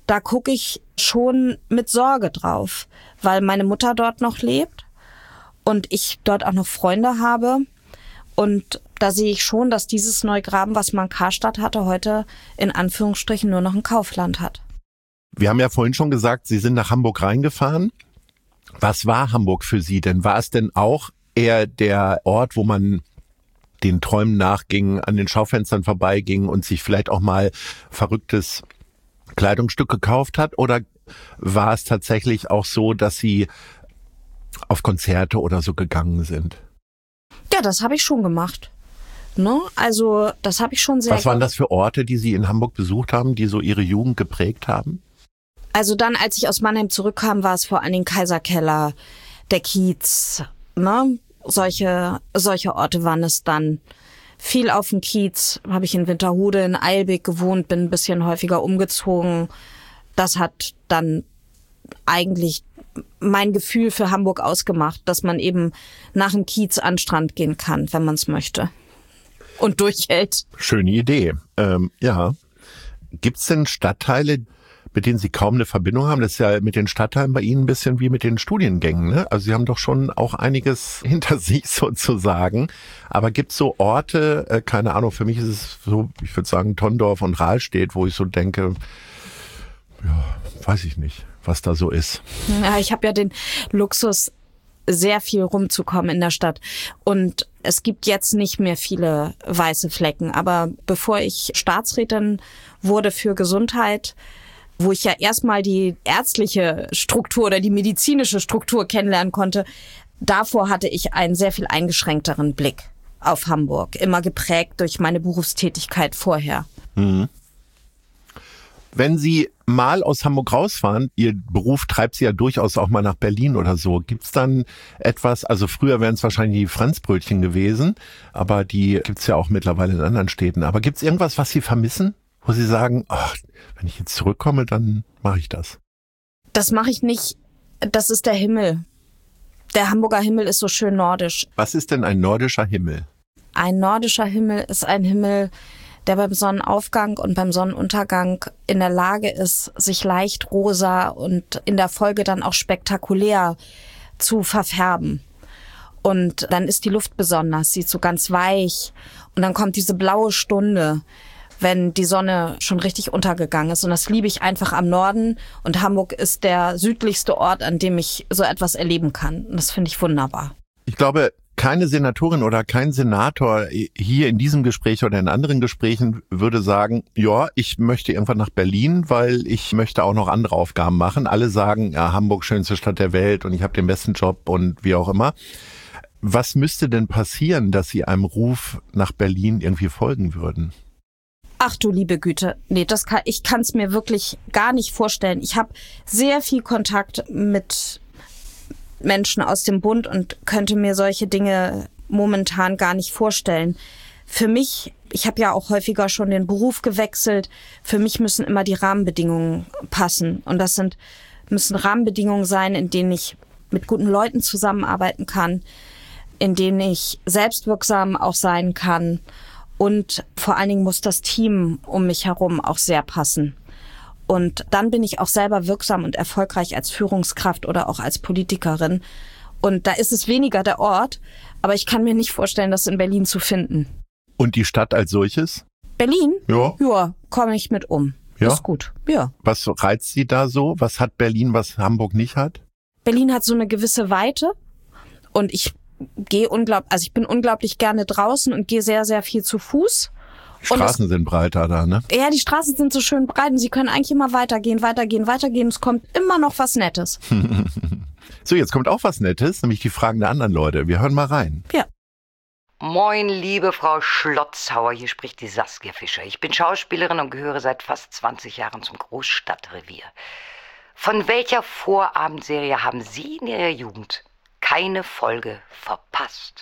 da gucke ich schon mit Sorge drauf, weil meine Mutter dort noch lebt und ich dort auch noch Freunde habe. Und da sehe ich schon, dass dieses Neugraben, was mal Karstadt hatte, heute in Anführungsstrichen nur noch ein Kaufland hat. Wir haben ja vorhin schon gesagt, Sie sind nach Hamburg reingefahren. Was war Hamburg für Sie denn? War es denn auch eher der Ort, wo man den Träumen nachging, an den Schaufenstern vorbeiging und sich vielleicht auch mal verrücktes Kleidungsstück gekauft hat? Oder war es tatsächlich auch so, dass Sie auf Konzerte oder so gegangen sind? Ja, das habe ich schon gemacht. Ne? Also das habe ich schon sehr... Was waren das für Orte, die Sie in Hamburg besucht haben, die so Ihre Jugend geprägt haben? Also dann, als ich aus Mannheim zurückkam, war es vor allen Dingen Kaiserkeller, der Kiez, ne? Solche, solche Orte waren es dann. Viel auf dem Kiez, habe ich in Winterhude, in Eilbek gewohnt, bin ein bisschen häufiger umgezogen. Das hat dann eigentlich mein Gefühl für Hamburg ausgemacht, dass man eben nach dem Kiez an den Strand gehen kann, wenn man es möchte. Und durchhält. Schöne Idee. Ähm, ja. Gibt's denn Stadtteile, mit denen Sie kaum eine Verbindung haben? Das ist ja mit den Stadtteilen bei Ihnen ein bisschen wie mit den Studiengängen, ne? Also Sie haben doch schon auch einiges hinter sich sozusagen. Aber gibt's so Orte, äh, keine Ahnung, für mich ist es so, ich würde sagen Tondorf und Rahlstedt, wo ich so denke, ja, weiß ich nicht, was da so ist. Ja, ich habe ja den Luxus, sehr viel rumzukommen in der Stadt. Und es gibt jetzt nicht mehr viele weiße Flecken. Aber bevor ich Staatsrätin wurde für Gesundheit, wo ich ja erstmal die ärztliche Struktur oder die medizinische Struktur kennenlernen konnte, davor hatte ich einen sehr viel eingeschränkteren Blick auf Hamburg, immer geprägt durch meine Berufstätigkeit vorher. Mhm. Wenn Sie mal aus Hamburg rausfahren, Ihr Beruf treibt Sie ja durchaus auch mal nach Berlin oder so, gibt's dann etwas, also früher wären es wahrscheinlich die Franzbrötchen gewesen, aber die gibt's ja auch mittlerweile in anderen Städten. Aber gibt's irgendwas, was Sie vermissen? Wo Sie sagen, ach, wenn ich jetzt zurückkomme, dann mache ich das. Das mache ich nicht. Das ist der Himmel. Der Hamburger Himmel ist so schön nordisch. Was ist denn ein nordischer Himmel? Ein nordischer Himmel ist ein Himmel, der beim Sonnenaufgang und beim Sonnenuntergang in der Lage ist, sich leicht rosa und in der Folge dann auch spektakulär zu verfärben. Und dann ist die Luft besonders, sie ist so ganz weich. Und dann kommt diese blaue Stunde, wenn die Sonne schon richtig untergegangen ist. Und das liebe ich einfach am Norden. Und Hamburg ist der südlichste Ort, an dem ich so etwas erleben kann. Und das finde ich wunderbar. Ich glaube, keine Senatorin oder kein Senator hier in diesem Gespräch oder in anderen Gesprächen würde sagen, ja, ich möchte irgendwann nach Berlin, weil ich möchte auch noch andere Aufgaben machen. Alle sagen, ja, Hamburg, schönste Stadt der Welt und ich habe den besten Job und wie auch immer. Was müsste denn passieren, dass Sie einem Ruf nach Berlin irgendwie folgen würden? Ach du liebe Güte, nee, das kann, ich kann es mir wirklich gar nicht vorstellen. Ich habe sehr viel Kontakt mit Menschen aus dem Bund und könnte mir solche Dinge momentan gar nicht vorstellen. Für mich, ich habe ja auch häufiger schon den Beruf gewechselt, für mich müssen immer die Rahmenbedingungen passen. Und das sind müssen Rahmenbedingungen sein, in denen ich mit guten Leuten zusammenarbeiten kann, in denen ich selbstwirksam auch sein kann. Und vor allen Dingen muss das Team um mich herum auch sehr passen. Und dann bin ich auch selber wirksam und erfolgreich als Führungskraft oder auch als Politikerin. Und da ist es weniger der Ort, aber ich kann mir nicht vorstellen, das in Berlin zu finden. Und die Stadt als solches? Berlin? Ja. Ja, komme ich mit um. Ja? Ist gut, ja. Was reizt Sie da so? Was hat Berlin, was Hamburg nicht hat? Berlin hat so eine gewisse Weite und ich gehe unglaublich, also ich bin unglaublich gerne draußen und gehe sehr, sehr viel zu Fuß. Die Straßen es, sind breiter da, ne? Ja, die Straßen sind so schön breit und Sie können eigentlich immer weitergehen, weitergehen, weitergehen. Es kommt immer noch was Nettes. So, jetzt kommt auch was Nettes, nämlich die Fragen der anderen Leute. Wir hören mal rein. Ja. Moin, liebe Frau Schlotzhauer, hier spricht die Saskia Fischer. Ich bin Schauspielerin und gehöre seit fast zwanzig Jahren zum Großstadtrevier. Von welcher Vorabendserie haben Sie in Ihrer Jugend keine Folge verpasst?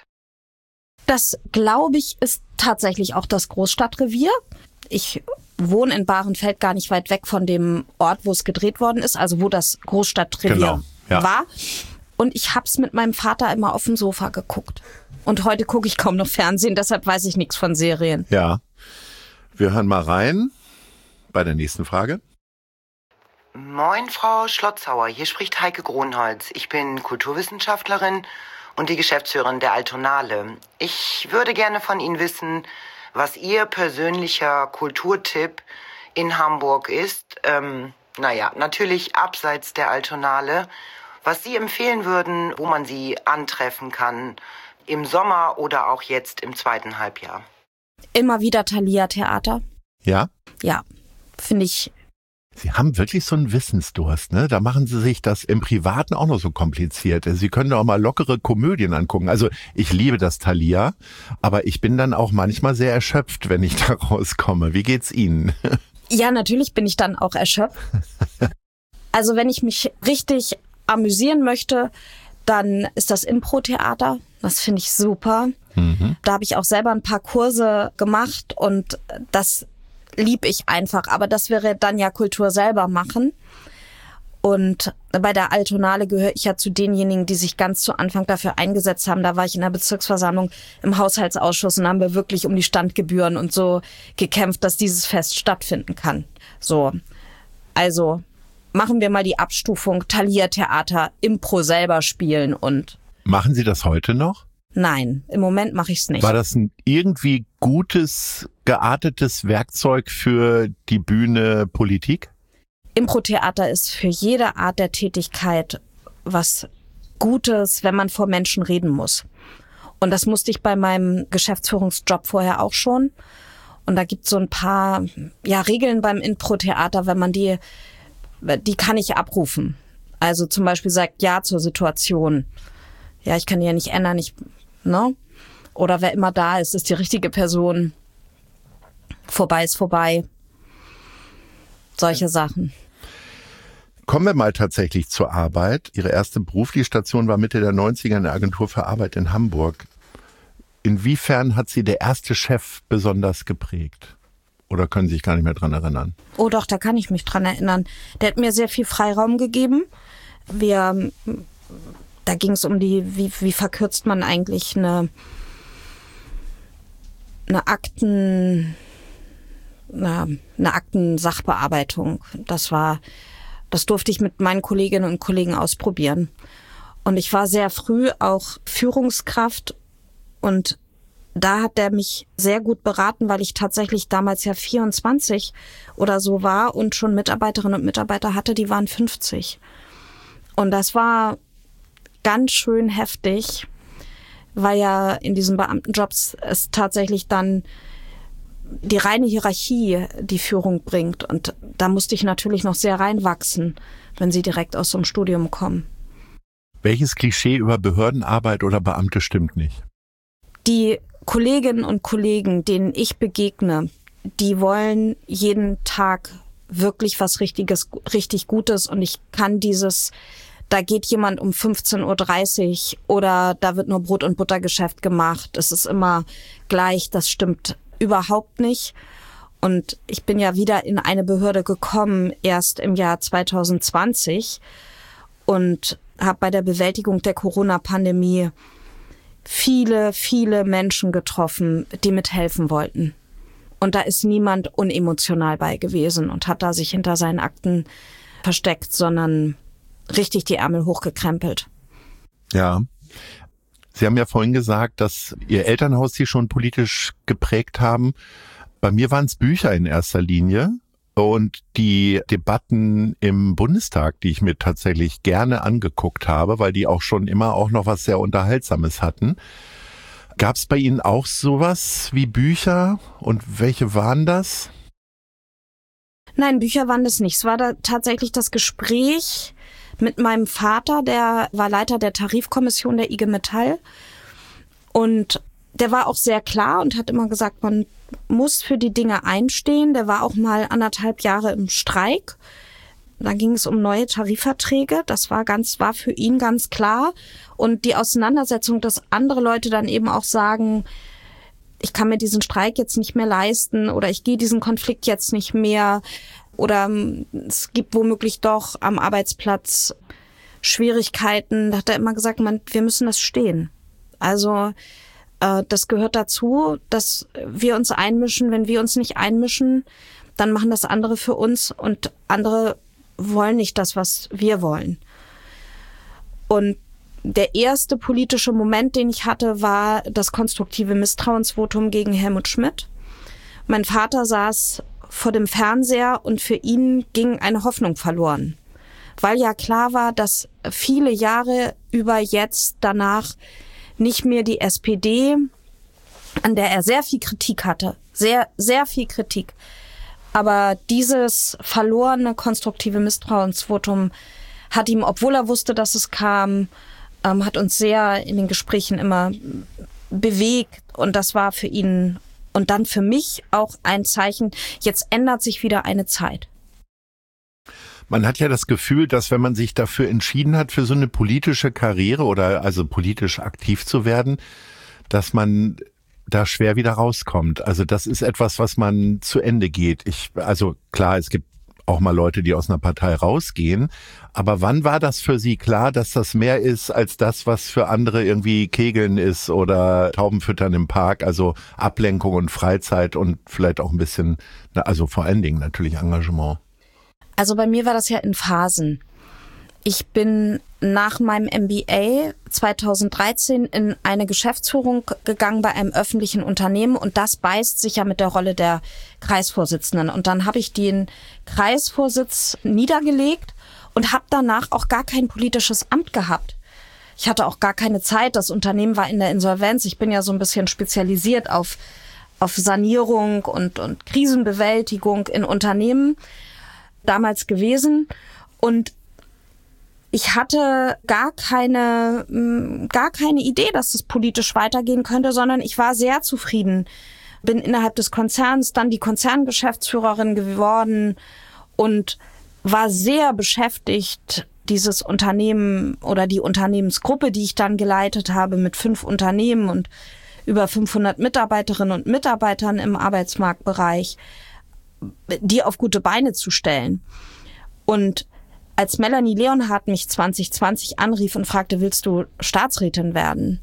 Das, glaube ich, ist tatsächlich auch das Großstadtrevier. Ich wohne in Bahrenfeld, gar nicht weit weg von dem Ort, wo es gedreht worden ist, also wo das Großstadtrevier genau, ja. war. Und ich habe es mit meinem Vater immer auf dem Sofa geguckt. Und heute gucke ich kaum noch Fernsehen, deshalb weiß ich nichts von Serien. Ja, wir hören mal rein bei der nächsten Frage. Moin, Frau Schlotzhauer. Hier spricht Heike Gronholz. Ich bin Kulturwissenschaftlerin und die Geschäftsführerin der Altonale. Ich würde gerne von Ihnen wissen, was Ihr persönlicher Kulturtipp in Hamburg ist. Ähm, naja, natürlich abseits der Altonale. Was Sie empfehlen würden, wo man Sie antreffen kann, im Sommer oder auch jetzt im zweiten Halbjahr. Immer wieder Thalia-Theater. Ja? Ja, finde ich. Sie haben wirklich so einen Wissensdurst, ne? Da machen Sie sich das im Privaten auch noch so kompliziert. Sie können auch mal lockere Komödien angucken. Also ich liebe das Thalia, aber ich bin dann auch manchmal sehr erschöpft, wenn ich da rauskomme. Wie geht's Ihnen? Ja, natürlich bin ich dann auch erschöpft. Also wenn ich mich richtig amüsieren möchte, dann ist das Impro-Theater. Das finde ich super. Mhm. Da habe ich auch selber ein paar Kurse gemacht und das lieb ich einfach. Aber das wäre dann ja Kultur selber machen. Und bei der Altonale gehöre ich ja zu denjenigen, die sich ganz zu Anfang dafür eingesetzt haben. Da war ich in der Bezirksversammlung im Haushaltsausschuss und haben wir wirklich um die Standgebühren und so gekämpft, dass dieses Fest stattfinden kann. So, also machen wir mal die Abstufung Thalia-Theater, Impro selber spielen und... Machen Sie das heute noch? Nein, im Moment mache ich es nicht. War das ein irgendwie gutes, geartetes Werkzeug für die Bühne Politik? Impro-Theater ist für jede Art der Tätigkeit was Gutes, wenn man vor Menschen reden muss. Und das musste ich bei meinem Geschäftsführungsjob vorher auch schon. Und da gibt es so ein paar ja, Regeln beim Impro-Theater, wenn man die, die kann ich abrufen. Also zum Beispiel sagt Ja zur Situation. Ja, ich kann die ja nicht ändern, ich, ne? Oder wer immer da ist, ist die richtige Person. Vorbei ist vorbei. Solche Sachen. Kommen wir mal tatsächlich zur Arbeit. Ihre erste berufliche Station war Mitte der neunziger in der Agentur für Arbeit in Hamburg. Inwiefern hat Sie der erste Chef besonders geprägt? Oder können Sie sich gar nicht mehr dran erinnern? Oh doch, da kann ich mich dran erinnern. Der hat mir sehr viel Freiraum gegeben. Wir, da ging es um die, wie, wie verkürzt man eigentlich eine, eine Akten, eine, eine Aktensachbearbeitung. Das war, das durfte ich mit meinen Kolleginnen und Kollegen ausprobieren. Und ich war sehr früh auch Führungskraft und da hat er mich sehr gut beraten, weil ich tatsächlich damals ja vierundzwanzig oder so war und schon Mitarbeiterinnen und Mitarbeiter hatte, die waren fünfzig. Und das war ganz schön heftig, weil ja in diesen Beamtenjobs es tatsächlich dann die reine Hierarchie die Führung bringt. Und da musste ich natürlich noch sehr reinwachsen, wenn sie direkt aus so einem Studium kommen. Welches Klischee über Behördenarbeit oder Beamte stimmt nicht? Die Kolleginnen und Kollegen, denen ich begegne, die wollen jeden Tag wirklich was Richtiges, richtig Gutes. Und ich kann dieses, da geht jemand um fünfzehn Uhr dreißig oder da wird nur Brot- und Buttergeschäft gemacht. Es ist immer gleich, das stimmt überhaupt nicht. Und ich bin ja wieder in eine Behörde gekommen, erst im Jahr zwanzig zwanzig und habe bei der Bewältigung der Corona-Pandemie viele, viele Menschen getroffen, die mithelfen wollten. Und da ist niemand unemotional bei gewesen und hat da sich hinter seinen Akten versteckt, sondern richtig die Ärmel hochgekrempelt. Ja. Sie haben ja vorhin gesagt, dass Ihr Elternhaus Sie schon politisch geprägt haben. Bei mir waren es Bücher in erster Linie und die Debatten im Bundestag, die ich mir tatsächlich gerne angeguckt habe, weil die auch schon immer auch noch was sehr Unterhaltsames hatten. Gab es bei Ihnen auch sowas wie Bücher und welche waren das? Nein, Bücher waren das nicht. Es war da tatsächlich das Gespräch mit meinem Vater, der war Leiter der Tarifkommission der I G Metall und der war auch sehr klar und hat immer gesagt, man muss für die Dinge einstehen. Der war auch mal anderthalb Jahre im Streik. Da ging es um neue Tarifverträge. Das war ganz, war für ihn ganz klar. Und die Auseinandersetzung, dass andere Leute dann eben auch sagen, ich kann mir diesen Streik jetzt nicht mehr leisten oder ich gehe diesen Konflikt jetzt nicht mehr oder es gibt womöglich doch am Arbeitsplatz Schwierigkeiten. Da hat er immer gesagt, man, wir müssen das stehen. Also äh, das gehört dazu, dass wir uns einmischen. Wenn wir uns nicht einmischen, dann machen das andere für uns und andere wollen nicht das, was wir wollen. Und der erste politische Moment, den ich hatte, war das konstruktive Misstrauensvotum gegen Helmut Schmidt. Mein Vater saß vor dem Fernseher und für ihn ging eine Hoffnung verloren, weil ja klar war, dass viele Jahre über jetzt danach nicht mehr die S P D, an der er sehr viel Kritik hatte, sehr, sehr viel Kritik, aber dieses verlorene konstruktive Misstrauensvotum hat ihm, obwohl er wusste, dass es kam, ähm, hat uns sehr in den Gesprächen immer bewegt und das war für ihn und dann für mich auch ein Zeichen, jetzt ändert sich wieder eine Zeit. Man hat ja das Gefühl, dass wenn man sich dafür entschieden hat, für so eine politische Karriere oder also politisch aktiv zu werden, dass man da schwer wieder rauskommt. Also das ist etwas, was man zu Ende geht. Ich, also klar, es gibt auch mal Leute, die aus einer Partei rausgehen. Aber wann war das für Sie klar, dass das mehr ist als das, was für andere irgendwie Kegeln ist oder Taubenfüttern im Park, also Ablenkung und Freizeit und vielleicht auch ein bisschen, also vor allen Dingen natürlich Engagement? Also bei mir war das ja in Phasen. Ich bin nach meinem M B A zweitausenddreizehn in eine Geschäftsführung gegangen bei einem öffentlichen Unternehmen und das beißt sich ja mit der Rolle der Kreisvorsitzenden. Und dann habe ich den Kreisvorsitz niedergelegt und habe danach auch gar kein politisches Amt gehabt. Ich hatte auch gar keine Zeit. Das Unternehmen war in der Insolvenz. Ich bin ja so ein bisschen spezialisiert auf, auf Sanierung und, und Krisenbewältigung in Unternehmen damals gewesen. Und ich hatte gar keine, gar keine Idee, dass es politisch weitergehen könnte, sondern ich war sehr zufrieden. Bin innerhalb des Konzerns dann die Konzerngeschäftsführerin geworden und war sehr beschäftigt, dieses Unternehmen oder die Unternehmensgruppe, die ich dann geleitet habe mit fünf Unternehmen und über fünfhundert Mitarbeiterinnen und Mitarbeitern im Arbeitsmarktbereich, die auf gute Beine zu stellen. Und als Melanie Leonhardt mich zwanzig zwanzig anrief und fragte, willst du Staatsrätin werden?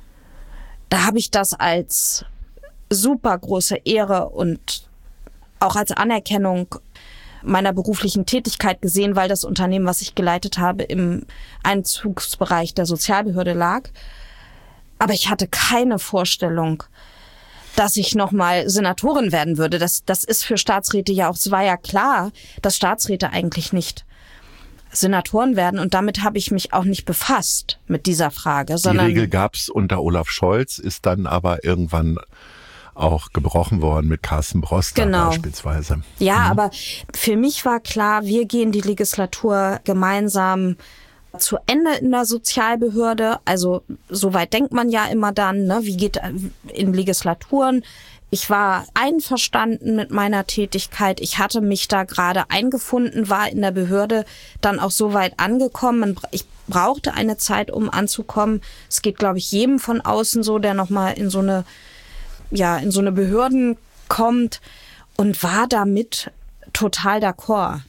Da habe ich das als super große Ehre und auch als Anerkennung meiner beruflichen Tätigkeit gesehen, weil das Unternehmen, was ich geleitet habe, im Einzugsbereich der Sozialbehörde lag. Aber ich hatte keine Vorstellung, dass ich nochmal Senatorin werden würde. Das, das ist für Staatsräte ja auch, es war ja klar, dass Staatsräte eigentlich nicht Senatoren werden und damit habe ich mich auch nicht befasst mit dieser Frage. Die Regel gab es unter Olaf Scholz, ist dann aber irgendwann auch gebrochen worden mit Carsten Broster genau. beispielsweise. Ja, mhm. aber für mich war klar, wir gehen die Legislatur gemeinsam zu Ende in der Sozialbehörde. Also soweit denkt man ja immer dann, ne? Wie geht in Legislaturen? Ich war einverstanden mit meiner Tätigkeit. Ich hatte mich da gerade eingefunden, war in der Behörde dann auch so weit angekommen. Ich brauchte eine Zeit, um anzukommen. Es geht, glaube ich, jedem von außen so, der nochmal in so eine, ja, in so eine Behörden kommt und war damit total d'accord.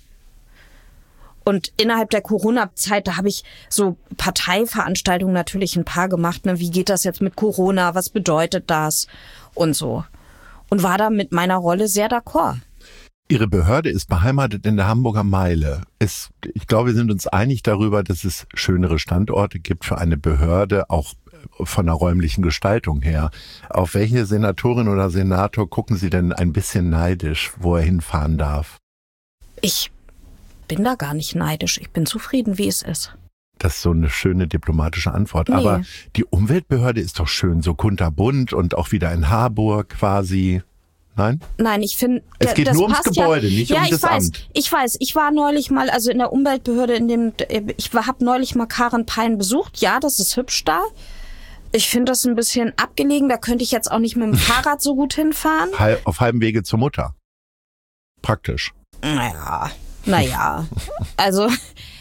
Und innerhalb der Corona-Zeit, da habe ich so Parteiveranstaltungen natürlich ein paar gemacht. Ne? Wie geht das jetzt mit Corona? Was bedeutet das? Und so. Und war da mit meiner Rolle sehr d'accord. Ihre Behörde ist beheimatet in der Hamburger Meile. Es, ich glaube, wir sind uns einig darüber, dass es schönere Standorte gibt für eine Behörde, auch von der räumlichen Gestaltung her. Auf welche Senatorin oder Senator gucken Sie denn ein bisschen neidisch, wo er hinfahren darf? Ich bin da gar nicht neidisch. Ich bin zufrieden, wie es ist. Das ist so eine schöne diplomatische Antwort. Nee. Aber die Umweltbehörde ist doch schön, so kunterbunt und auch wieder in Harburg quasi. Nein? Nein, ich finde, es geht das nur ums Gebäude, ja, nicht ja, um ich das weiß, Amt. Ich weiß, ich war neulich mal, also in der Umweltbehörde, in dem, ich habe neulich mal Karenpein besucht. Ja, das ist hübsch da. Ich finde das ein bisschen abgelegen. Da könnte ich jetzt auch nicht mit dem Fahrrad so gut hinfahren. Auf halbem Wege zur Mutter. Praktisch. Naja, naja. Also,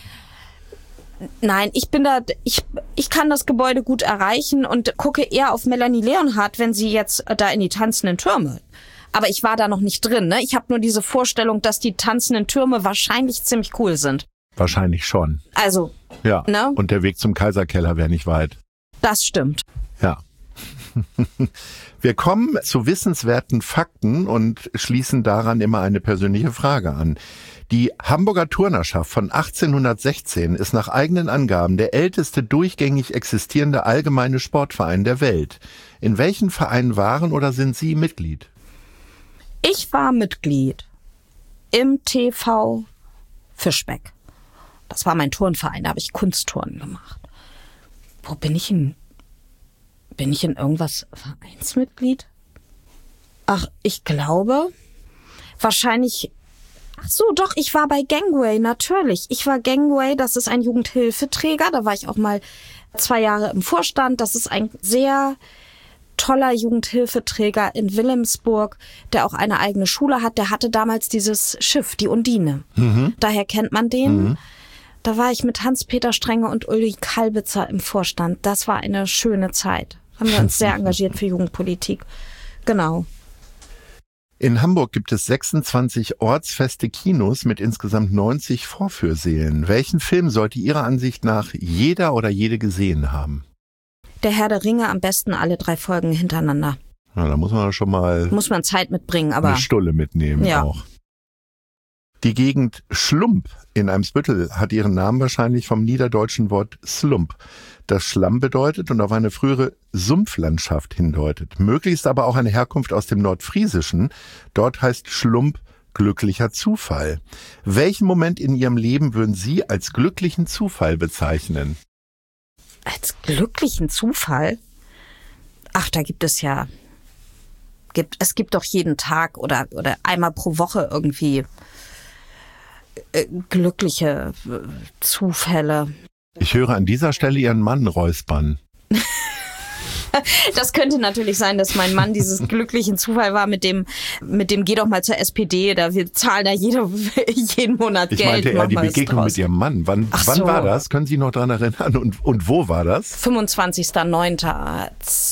nein, ich bin da, ich, ich kann das Gebäude gut erreichen und gucke eher auf Melanie Leonhardt, wenn sie jetzt da in die tanzenden Türme. Aber ich war da noch nicht drin, ne? Ich habe nur diese Vorstellung, dass die tanzenden Türme wahrscheinlich ziemlich cool sind. Wahrscheinlich schon. Also, ja. Ne? Und der Weg zum Kaiserkeller wäre nicht weit. Das stimmt. Ja. Wir kommen zu wissenswerten Fakten und schließen daran immer eine persönliche Frage an. Die Hamburger Turnerschaft von achtzehnhundertsechzehn ist nach eigenen Angaben der älteste durchgängig existierende allgemeine Sportverein der Welt. In welchen Verein waren oder sind Sie Mitglied? Ich war Mitglied im T V Fischbeck. Das war mein Turnverein, da habe ich Kunstturnen gemacht. Wo bin ich in... Bin ich in irgendwas Vereinsmitglied? Ach, ich glaube, wahrscheinlich... Ach so, doch, ich war bei Gangway, natürlich. Ich war Gangway, das ist ein Jugendhilfeträger. Da war ich auch mal zwei Jahre im Vorstand. Das ist ein sehr toller Jugendhilfeträger in Wilhelmsburg, der auch eine eigene Schule hat. Der hatte damals dieses Schiff, die Undine. Mhm. Daher kennt man den. Mhm. Da war ich mit Hans-Peter Strenge und Ulrich Kalbitzer im Vorstand. Das war eine schöne Zeit. Haben wir uns sehr engagiert für Jugendpolitik. Genau. In Hamburg gibt es sechsundzwanzig ortsfeste Kinos mit insgesamt neunzig Vorführsälen. Welchen Film sollte Ihrer Ansicht nach jeder oder jede gesehen haben? Der Herr der Ringe, am besten alle drei Folgen hintereinander. Na, da muss man schon mal muss man Zeit mitbringen, aber eine Stulle mitnehmen ja. auch. Die Gegend Schlump in Eimsbüttel hat ihren Namen wahrscheinlich vom niederdeutschen Wort Slump, das Schlamm bedeutet und auf eine frühere Sumpflandschaft hindeutet. Möglich ist aber auch eine Herkunft aus dem Nordfriesischen. Dort heißt Schlump glücklicher Zufall. Welchen Moment in Ihrem Leben würden Sie als glücklichen Zufall bezeichnen? Als glücklichen Zufall? Ach, da gibt es ja, gibt, es gibt doch jeden Tag oder, oder einmal pro Woche irgendwie äh, glückliche äh, Zufälle. Ich höre an dieser Stelle Ihren Mann räuspern. Das könnte natürlich sein, dass mein Mann dieses glücklichen Zufall war mit dem, mit dem geh doch mal zur S P D, da wir zahlen da jede, jeden Monat ich Geld. Ich meinte eher die Begegnung mit Ihrem Mann. Wann, Ach wann so. war das? Können Sie noch dran erinnern? Und, und wo war das? fünfundzwanzigster neunter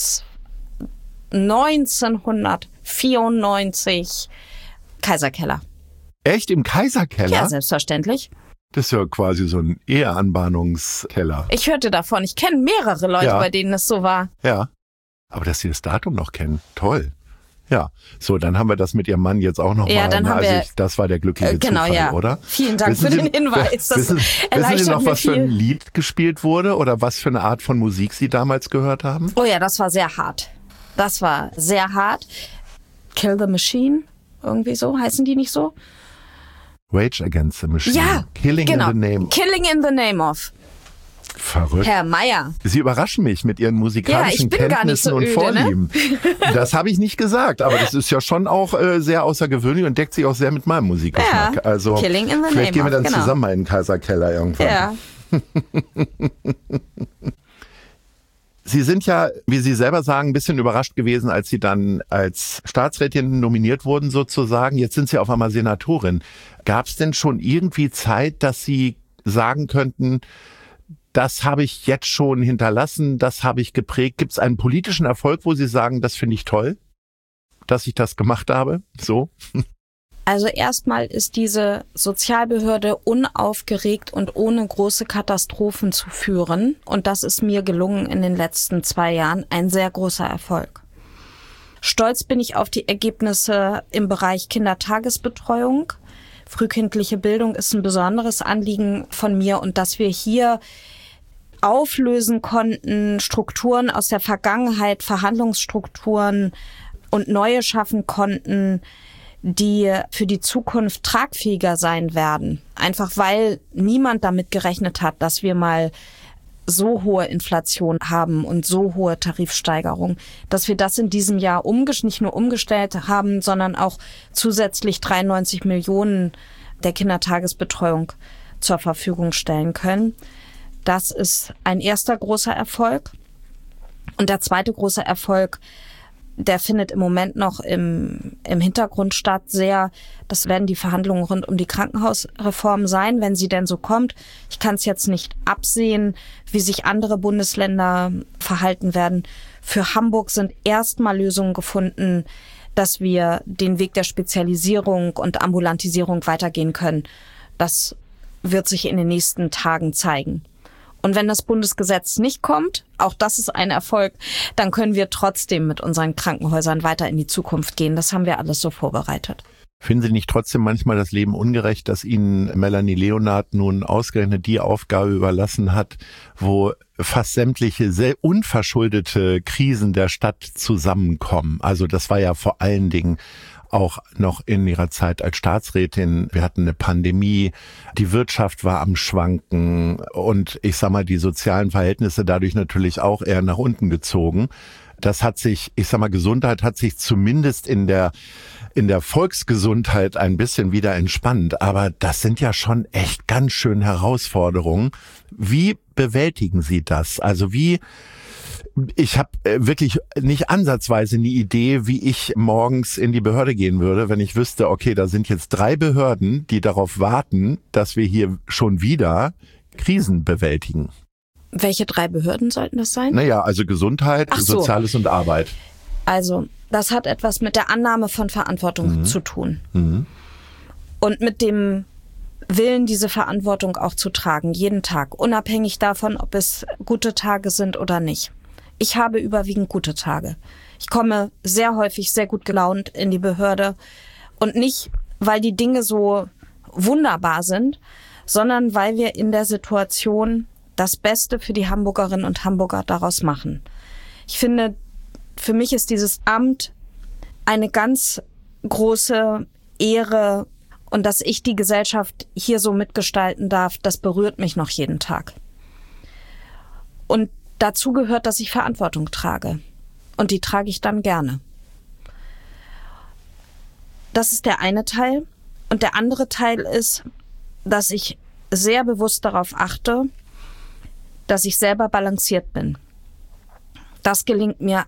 neunzehnhundertvierundneunzig Kaiserkeller. Echt? Im Kaiserkeller? Ja, selbstverständlich. Das ist ja quasi so ein Eheanbahnungskeller. Ich hörte davon. Ich kenne mehrere Leute, ja. bei denen es so war. Ja. Aber dass Sie das Datum noch kennen, toll. Ja, so, dann haben wir das mit Ihrem Mann jetzt auch noch ja, mal. Dann haben also wir, ich, das war der glückliche äh, genau, Zufall, ja. oder? Vielen Dank wissen für Sie, den Hinweis. Das wissen, wissen Sie noch, was viel. für ein Lied gespielt wurde oder was für eine Art von Musik Sie damals gehört haben? Oh ja, das war sehr hart. Das war sehr hart. Kill the Machine, irgendwie so, heißen die nicht so? Rage Against the Machine. Ja, Killing genau. in the Name. Killing in the Name of. Verrückt. Herr Meier. Sie überraschen mich mit Ihren musikalischen ja, Kenntnissen so und öde, Vorlieben. Ne? Das habe ich nicht gesagt, aber das ist ja schon auch äh, sehr außergewöhnlich und deckt sich auch sehr mit meinem Musikgeschmack. Ja, also Killing in the vielleicht Name gehen wir dann of, genau. zusammen mal in den Kaiserkeller irgendwann. Ja. Sie sind ja, wie Sie selber sagen, ein bisschen überrascht gewesen, als Sie dann als Staatsrätin nominiert wurden sozusagen. Jetzt sind Sie auf einmal Senatorin. Gab es denn schon irgendwie Zeit, dass Sie sagen könnten, das habe ich jetzt schon hinterlassen, das habe ich geprägt? Gibt es einen politischen Erfolg, wo Sie sagen, das finde ich toll, dass ich das gemacht habe? So? Also erstmal ist diese Sozialbehörde unaufgeregt und ohne große Katastrophen zu führen. Und das ist mir gelungen in den letzten zwei Jahren. Ein sehr großer Erfolg. Stolz bin ich auf die Ergebnisse im Bereich Kindertagesbetreuung. Frühkindliche Bildung ist ein besonderes Anliegen von mir. Und dass wir hier auflösen konnten, Strukturen aus der Vergangenheit, Verhandlungsstrukturen und neue schaffen konnten, die für die Zukunft tragfähiger sein werden. Einfach weil niemand damit gerechnet hat, dass wir mal so hohe Inflation haben und so hohe Tarifsteigerung, dass wir das in diesem Jahr umges- nicht nur umgestellt haben, sondern auch zusätzlich dreiundneunzig Millionen der Kindertagesbetreuung zur Verfügung stellen können. Das ist ein erster großer Erfolg. Und der zweite große Erfolg, der findet im Moment noch im, im Hintergrund statt, sehr, das werden die Verhandlungen rund um die Krankenhausreform sein, wenn sie denn so kommt. Ich kann es jetzt nicht absehen, wie sich andere Bundesländer verhalten werden. Für Hamburg sind erstmal Lösungen gefunden, dass wir den Weg der Spezialisierung und Ambulantisierung weitergehen können. Das wird sich in den nächsten Tagen zeigen. Und wenn das Bundesgesetz nicht kommt, auch das ist ein Erfolg, dann können wir trotzdem mit unseren Krankenhäusern weiter in die Zukunft gehen. Das haben wir alles so vorbereitet. Finden Sie nicht trotzdem manchmal das Leben ungerecht, dass Ihnen Melanie Leonard nun ausgerechnet die Aufgabe überlassen hat, wo fast sämtliche sehr unverschuldete Krisen der Stadt zusammenkommen? Also das war ja vor allen Dingen auch noch in ihrer Zeit als Staatsrätin. Wir hatten eine Pandemie, die Wirtschaft war am Schwanken und ich sag mal, die sozialen Verhältnisse dadurch natürlich auch eher nach unten gezogen. Das hat sich, ich sag mal, Gesundheit hat sich zumindest in der in der Volksgesundheit ein bisschen wieder entspannt. Aber das sind ja schon echt ganz schön Herausforderungen. Wie bewältigen Sie das? Also wie Ich habe wirklich nicht ansatzweise eine Idee, wie ich morgens in die Behörde gehen würde, wenn ich wüsste, okay, da sind jetzt drei Behörden, die darauf warten, dass wir hier schon wieder Krisen bewältigen. Welche drei Behörden sollten das sein? Naja, also Gesundheit, Ach so. Soziales und Arbeit. Also, das hat etwas mit der Annahme von Verantwortung mhm. zu tun. Mhm. Und mit dem Willen, diese Verantwortung auch zu tragen, jeden Tag, unabhängig davon, ob es gute Tage sind oder nicht. Ich habe überwiegend gute Tage. Ich komme sehr häufig sehr gut gelaunt in die Behörde und nicht, weil die Dinge so wunderbar sind, sondern weil wir in der Situation das Beste für die Hamburgerinnen und Hamburger daraus machen. Ich finde, für mich ist dieses Amt eine ganz große Ehre und dass ich die Gesellschaft hier so mitgestalten darf, das berührt mich noch jeden Tag. Und dazu gehört, dass ich Verantwortung trage. Und die trage ich dann gerne. Das ist der eine Teil. Und der andere Teil ist, dass ich sehr bewusst darauf achte, dass ich selber balanciert bin. Das gelingt mir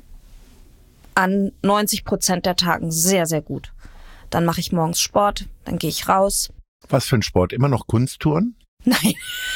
an neunzig Prozent der Tagen sehr, sehr gut. Dann mache ich morgens Sport, dann gehe ich raus. Was für ein Sport? Immer noch Kunsttouren? Nein,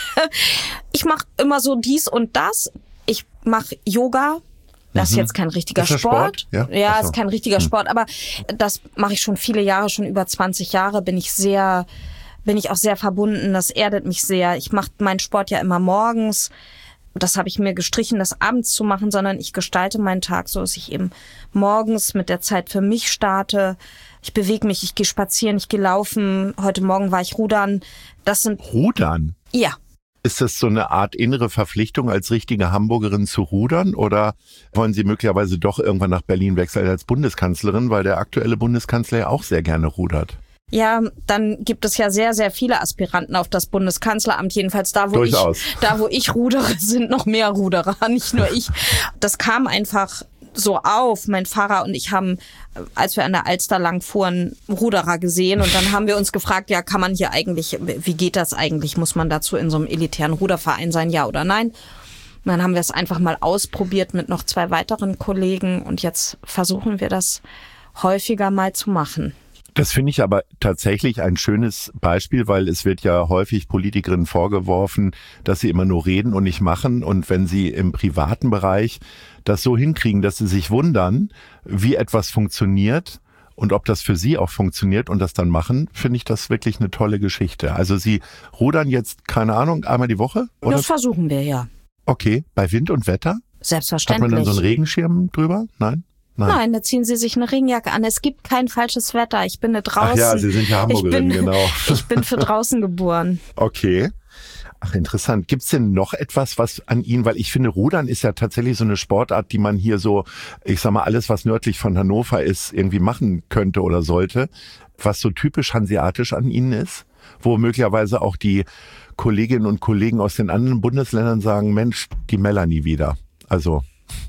ich mache immer so dies und das. Ich mache Yoga. Das ist jetzt kein richtiger ist das Sport. Sport. Ja, ja Ach so. ist kein richtiger hm. Sport, aber das mache ich schon viele Jahre, schon über zwanzig Jahre. Bin ich sehr, bin ich auch sehr verbunden. Das erdet mich sehr. Ich mache meinen Sport ja immer morgens. Das habe ich mir gestrichen, das abends zu machen, sondern ich gestalte meinen Tag so, dass ich eben morgens mit der Zeit für mich starte. Ich bewege mich, ich gehe spazieren, ich gehe laufen. Heute Morgen war ich rudern. Das sind Rudern? Ja. Ist das so eine Art innere Verpflichtung, als richtige Hamburgerin zu rudern? Oder wollen Sie möglicherweise doch irgendwann nach Berlin wechseln als Bundeskanzlerin, weil der aktuelle Bundeskanzler ja auch sehr gerne rudert? Ja, dann gibt es ja sehr, sehr viele Aspiranten auf das Bundeskanzleramt. Jedenfalls da, wo Durchaus. ich, da, wo ich rudere, sind noch mehr Ruderer, nicht nur ich. Das kam einfach so auf. Mein Fahrer und ich haben, als wir an der Alster lang fuhren, Ruderer gesehen. Und dann haben wir uns gefragt, ja, kann man hier eigentlich, wie geht das eigentlich? Muss man dazu in so einem elitären Ruderverein sein, ja oder nein? Und dann haben wir es einfach mal ausprobiert mit noch zwei weiteren Kollegen. Und jetzt versuchen wir das häufiger mal zu machen. Das finde ich aber tatsächlich ein schönes Beispiel, weil es wird ja häufig Politikerinnen vorgeworfen, dass sie immer nur reden und nicht machen. Und wenn sie im privaten Bereich das so hinkriegen, dass sie sich wundern, wie etwas funktioniert und ob das für sie auch funktioniert und das dann machen, finde ich das wirklich eine tolle Geschichte. Also Sie rudern jetzt, keine Ahnung, einmal die Woche? Oder? Das versuchen wir, ja. Okay, bei Wind und Wetter? Selbstverständlich. Hat man dann so einen Regenschirm drüber? Nein? Nein. Nein, da ziehen Sie sich eine Regenjacke an. Es gibt kein falsches Wetter. Ich bin draußen. Ach ja, Sie sind ja Hamburgerin, ich bin, genau. Ich bin für draußen geboren. Okay. Ach, interessant. Gibt's denn noch etwas, was an Ihnen, weil ich finde, Rudern ist ja tatsächlich so eine Sportart, die man hier so, ich sag mal, alles, was nördlich von Hannover ist, irgendwie machen könnte oder sollte, was so typisch hanseatisch an Ihnen ist, wo möglicherweise auch die Kolleginnen und Kollegen aus den anderen Bundesländern sagen, Mensch, die Melanie wieder. Also.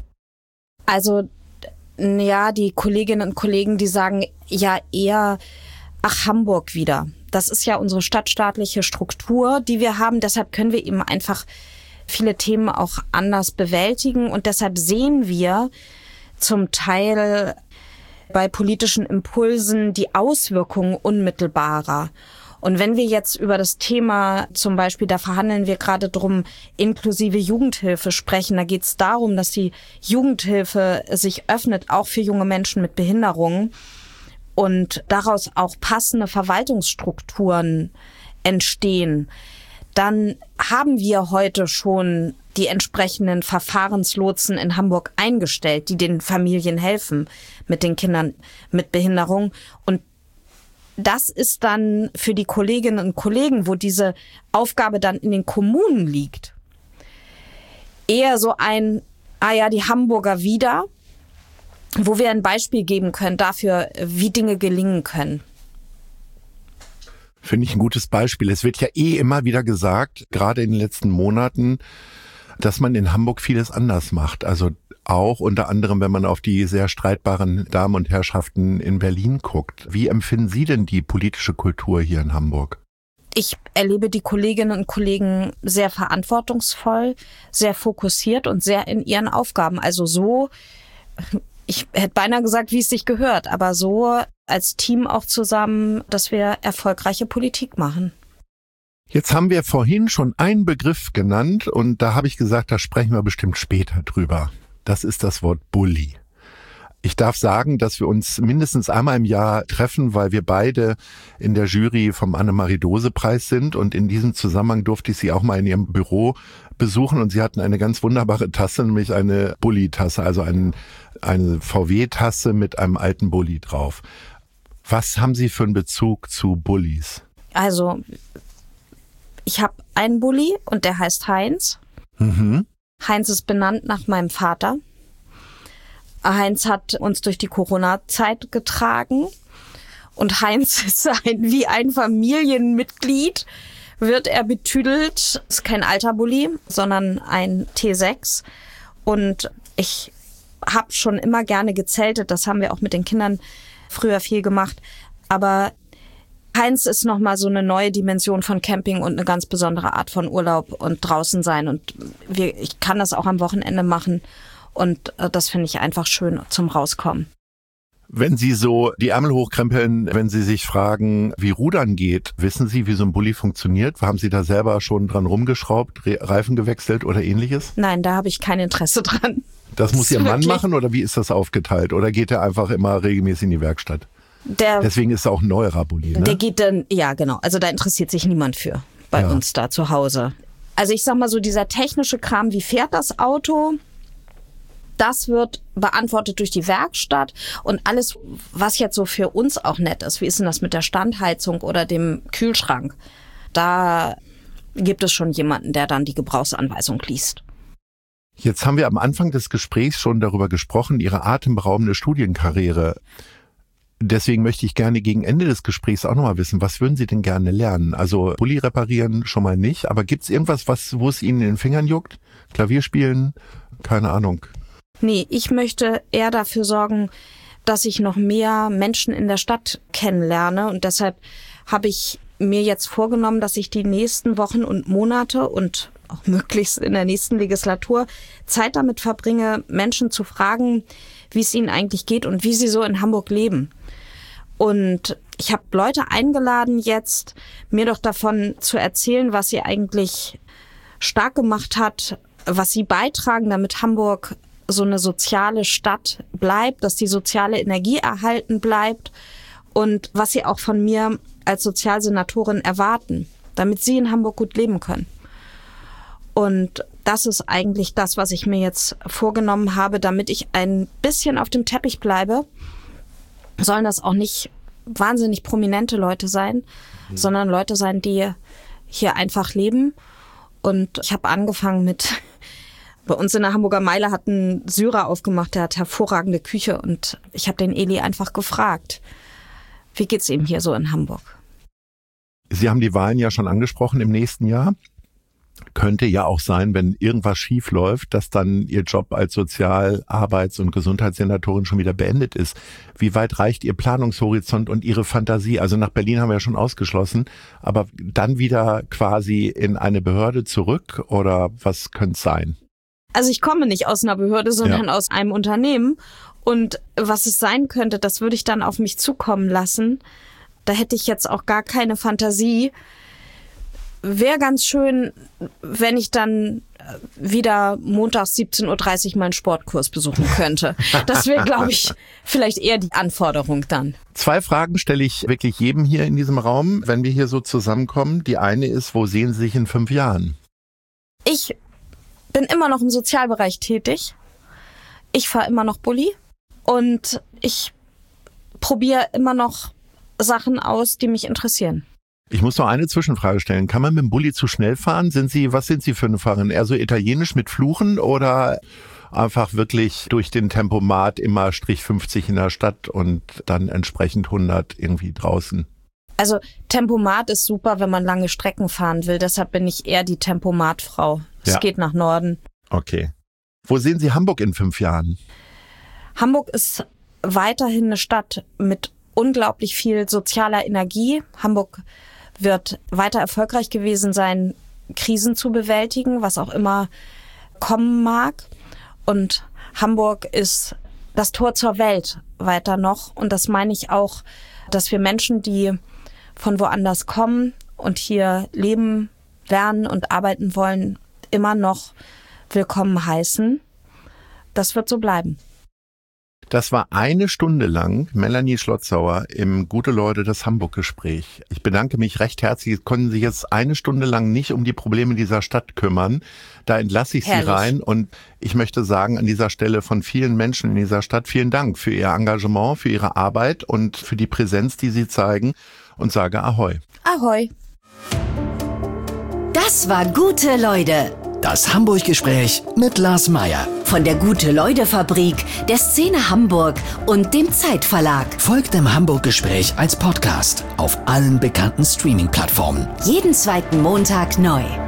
Also, ja, die Kolleginnen und Kollegen, die sagen ja eher, ach, Hamburg wieder. Das ist ja unsere stadtstaatliche Struktur, die wir haben. Deshalb können wir eben einfach viele Themen auch anders bewältigen. Und deshalb sehen wir zum Teil bei politischen Impulsen die Auswirkungen unmittelbarer. Und wenn wir jetzt über das Thema zum Beispiel, da verhandeln wir gerade drum, inklusive Jugendhilfe sprechen, da geht es darum, dass die Jugendhilfe sich öffnet, auch für junge Menschen mit Behinderungen und daraus auch passende Verwaltungsstrukturen entstehen. dann haben wir heute schon die entsprechenden Verfahrenslotsen in Hamburg eingestellt, die den Familien helfen mit den Kindern mit Behinderung. Und das ist dann für die Kolleginnen und Kollegen, wo diese Aufgabe dann in den Kommunen liegt, eher so ein, ah ja, die Hamburger wieder, wo wir ein Beispiel geben können dafür, wie Dinge gelingen können. Finde ich ein gutes Beispiel. Es wird ja eh immer wieder gesagt, gerade in den letzten Monaten, dass man in Hamburg vieles anders macht. Also auch unter anderem, wenn man auf die sehr streitbaren Damen und Herrschaften in Berlin guckt. Wie empfinden Sie denn die politische Kultur hier in Hamburg? Ich erlebe die Kolleginnen und Kollegen sehr verantwortungsvoll, sehr fokussiert und sehr in ihren Aufgaben. Also so, ich hätte beinahe gesagt, wie es sich gehört, aber so als Team auch zusammen, dass wir erfolgreiche Politik machen. Jetzt haben wir vorhin schon einen Begriff genannt und da habe ich gesagt, da sprechen wir bestimmt später drüber. Das ist das Wort Bully. Ich darf sagen, dass wir uns mindestens einmal im Jahr treffen, weil wir beide in der Jury vom Annemarie-Dose-Preis sind und in diesem Zusammenhang durfte ich Sie auch mal in Ihrem Büro besuchen und Sie hatten eine ganz wunderbare Tasse, nämlich eine Bully-Tasse, also ein, eine V W-Tasse mit einem alten Bully drauf. Was haben Sie für einen Bezug zu Bullies? Also, ich habe einen Bully und der heißt Heinz. Mhm. Heinz ist benannt nach meinem Vater. Heinz hat uns durch die Corona-Zeit getragen und Heinz ist ein, wie ein Familienmitglied, wird er betüdelt. Ist kein alter Bulli, sondern ein T sechs und ich habe schon immer gerne gezeltet, das haben wir auch mit den Kindern früher viel gemacht, aber Heinz ist nochmal so eine neue Dimension von Camping und eine ganz besondere Art von Urlaub und draußen sein. Und wir, ich kann das auch am Wochenende machen. Und das finde ich einfach schön zum Rauskommen. Wenn Sie so die Ärmel hochkrempeln, wenn Sie sich fragen, wie Rudern geht, wissen Sie, wie so ein Bulli funktioniert? Haben Sie da selber schon dran rumgeschraubt, Reifen gewechselt oder ähnliches? Nein, da habe ich kein Interesse dran. Das muss Das Ihr Mann wirklich machen oder wie ist das aufgeteilt? Oder geht er einfach immer regelmäßig in die Werkstatt? Der, Deswegen ist er auch ein neuerer Bulli, ne? Der geht dann, ja genau, also da interessiert sich niemand für bei Ja. uns da zu Hause. Also ich sag mal so, dieser technische Kram, wie fährt das Auto, das wird beantwortet durch die Werkstatt und alles, was jetzt so für uns auch nett ist, wie ist denn das mit der Standheizung oder dem Kühlschrank, da gibt es schon jemanden, der dann die Gebrauchsanweisung liest. Jetzt haben wir am Anfang des Gesprächs schon darüber gesprochen, Ihre atemberaubende Studienkarriere. Deswegen möchte ich gerne gegen Ende des Gesprächs auch nochmal wissen, was würden Sie denn gerne lernen? Also Bulli reparieren schon mal nicht, aber gibt es irgendwas, was, wo es Ihnen in den Fingern juckt? Klavier spielen? Keine Ahnung. Nee, ich möchte eher dafür sorgen, dass ich noch mehr Menschen in der Stadt kennenlerne und deshalb habe ich mir jetzt vorgenommen, dass ich die nächsten Wochen und Monate und auch möglichst in der nächsten Legislatur Zeit damit verbringe, Menschen zu fragen, wie es ihnen eigentlich geht und wie sie so in Hamburg leben. Und ich habe Leute eingeladen jetzt, mir doch davon zu erzählen, was sie eigentlich stark gemacht hat, was sie beitragen, damit Hamburg so eine soziale Stadt bleibt, dass die soziale Energie erhalten bleibt und was sie auch von mir als Sozialsenatorin erwarten, damit sie in Hamburg gut leben können. Und das ist eigentlich das, was ich mir jetzt vorgenommen habe, damit ich ein bisschen auf dem Teppich bleibe. Sollen das auch nicht wahnsinnig prominente Leute sein, mhm. sondern Leute sein, die hier einfach leben. Und ich habe angefangen mit, bei uns in der Hamburger Meile hat ein Syrer aufgemacht, der hat hervorragende Küche. Und ich habe den Eli einfach gefragt, wie geht's ihm hier so in Hamburg? Sie haben die Wahlen ja schon angesprochen im nächsten Jahr. Könnte ja auch sein, wenn irgendwas schief läuft, dass dann Ihr Job als Sozial-, Arbeits- und Gesundheitssenatorin schon wieder beendet ist. Wie weit reicht Ihr Planungshorizont und Ihre Fantasie? Also nach Berlin haben wir ja schon ausgeschlossen, aber dann wieder quasi in eine Behörde zurück oder was könnte es sein? Also ich komme nicht aus einer Behörde, sondern Ja. aus einem Unternehmen. Und was es sein könnte, das würde ich dann auf mich zukommen lassen. Da hätte ich jetzt auch gar keine Fantasie. Wäre ganz schön, wenn ich dann wieder montags siebzehn Uhr dreißig meinen Sportkurs besuchen könnte. Das wäre, glaube ich, vielleicht eher die Anforderung dann. Zwei Fragen stelle ich wirklich jedem hier in diesem Raum, wenn wir hier so zusammenkommen. Die eine ist, wo sehen Sie sich in fünf Jahren? Ich bin immer noch im Sozialbereich tätig. Ich fahre immer noch Bulli und ich probiere immer noch Sachen aus, die mich interessieren. Ich muss noch eine Zwischenfrage stellen. Kann man mit dem Bulli zu schnell fahren? Sind Sie, was sind Sie für eine Fahrerin? Eher so italienisch mit Fluchen oder einfach wirklich durch den Tempomat immer Strich fünfzig in der Stadt und dann entsprechend hundert irgendwie draußen? Also Tempomat ist super, wenn man lange Strecken fahren will. Deshalb bin ich eher die Tempomatfrau. Es Ja. geht nach Norden. Okay. Wo sehen Sie Hamburg in fünf Jahren? Hamburg ist weiterhin eine Stadt mit unglaublich viel sozialer Energie. Hamburg wird weiter erfolgreich gewesen sein, Krisen zu bewältigen, was auch immer kommen mag. Und Hamburg ist das Tor zur Welt weiter noch. Und das meine ich auch, dass wir Menschen, die von woanders kommen und hier leben, lernen und arbeiten wollen, immer noch willkommen heißen. Das wird so bleiben. Das war eine Stunde lang Melanie Schlotzauer im Gute Leute, das Hamburg-Gespräch. Ich bedanke mich recht herzlich. Sie konnten sich jetzt eine Stunde lang nicht um die Probleme dieser Stadt kümmern. Da entlasse ich Herrlich. Sie rein und ich möchte sagen an dieser Stelle von vielen Menschen in dieser Stadt vielen Dank für Ihr Engagement, für Ihre Arbeit und für die Präsenz, die Sie zeigen und sage Ahoi. Ahoi. Das war Gute Leute. Das Hamburg-Gespräch mit Lars Meier. Von der Gute-Leute-Fabrik, der Szene Hamburg und dem Zeitverlag. Folgt dem Hamburg-Gespräch als Podcast auf allen bekannten Streaming-Plattformen. Jeden zweiten Montag neu.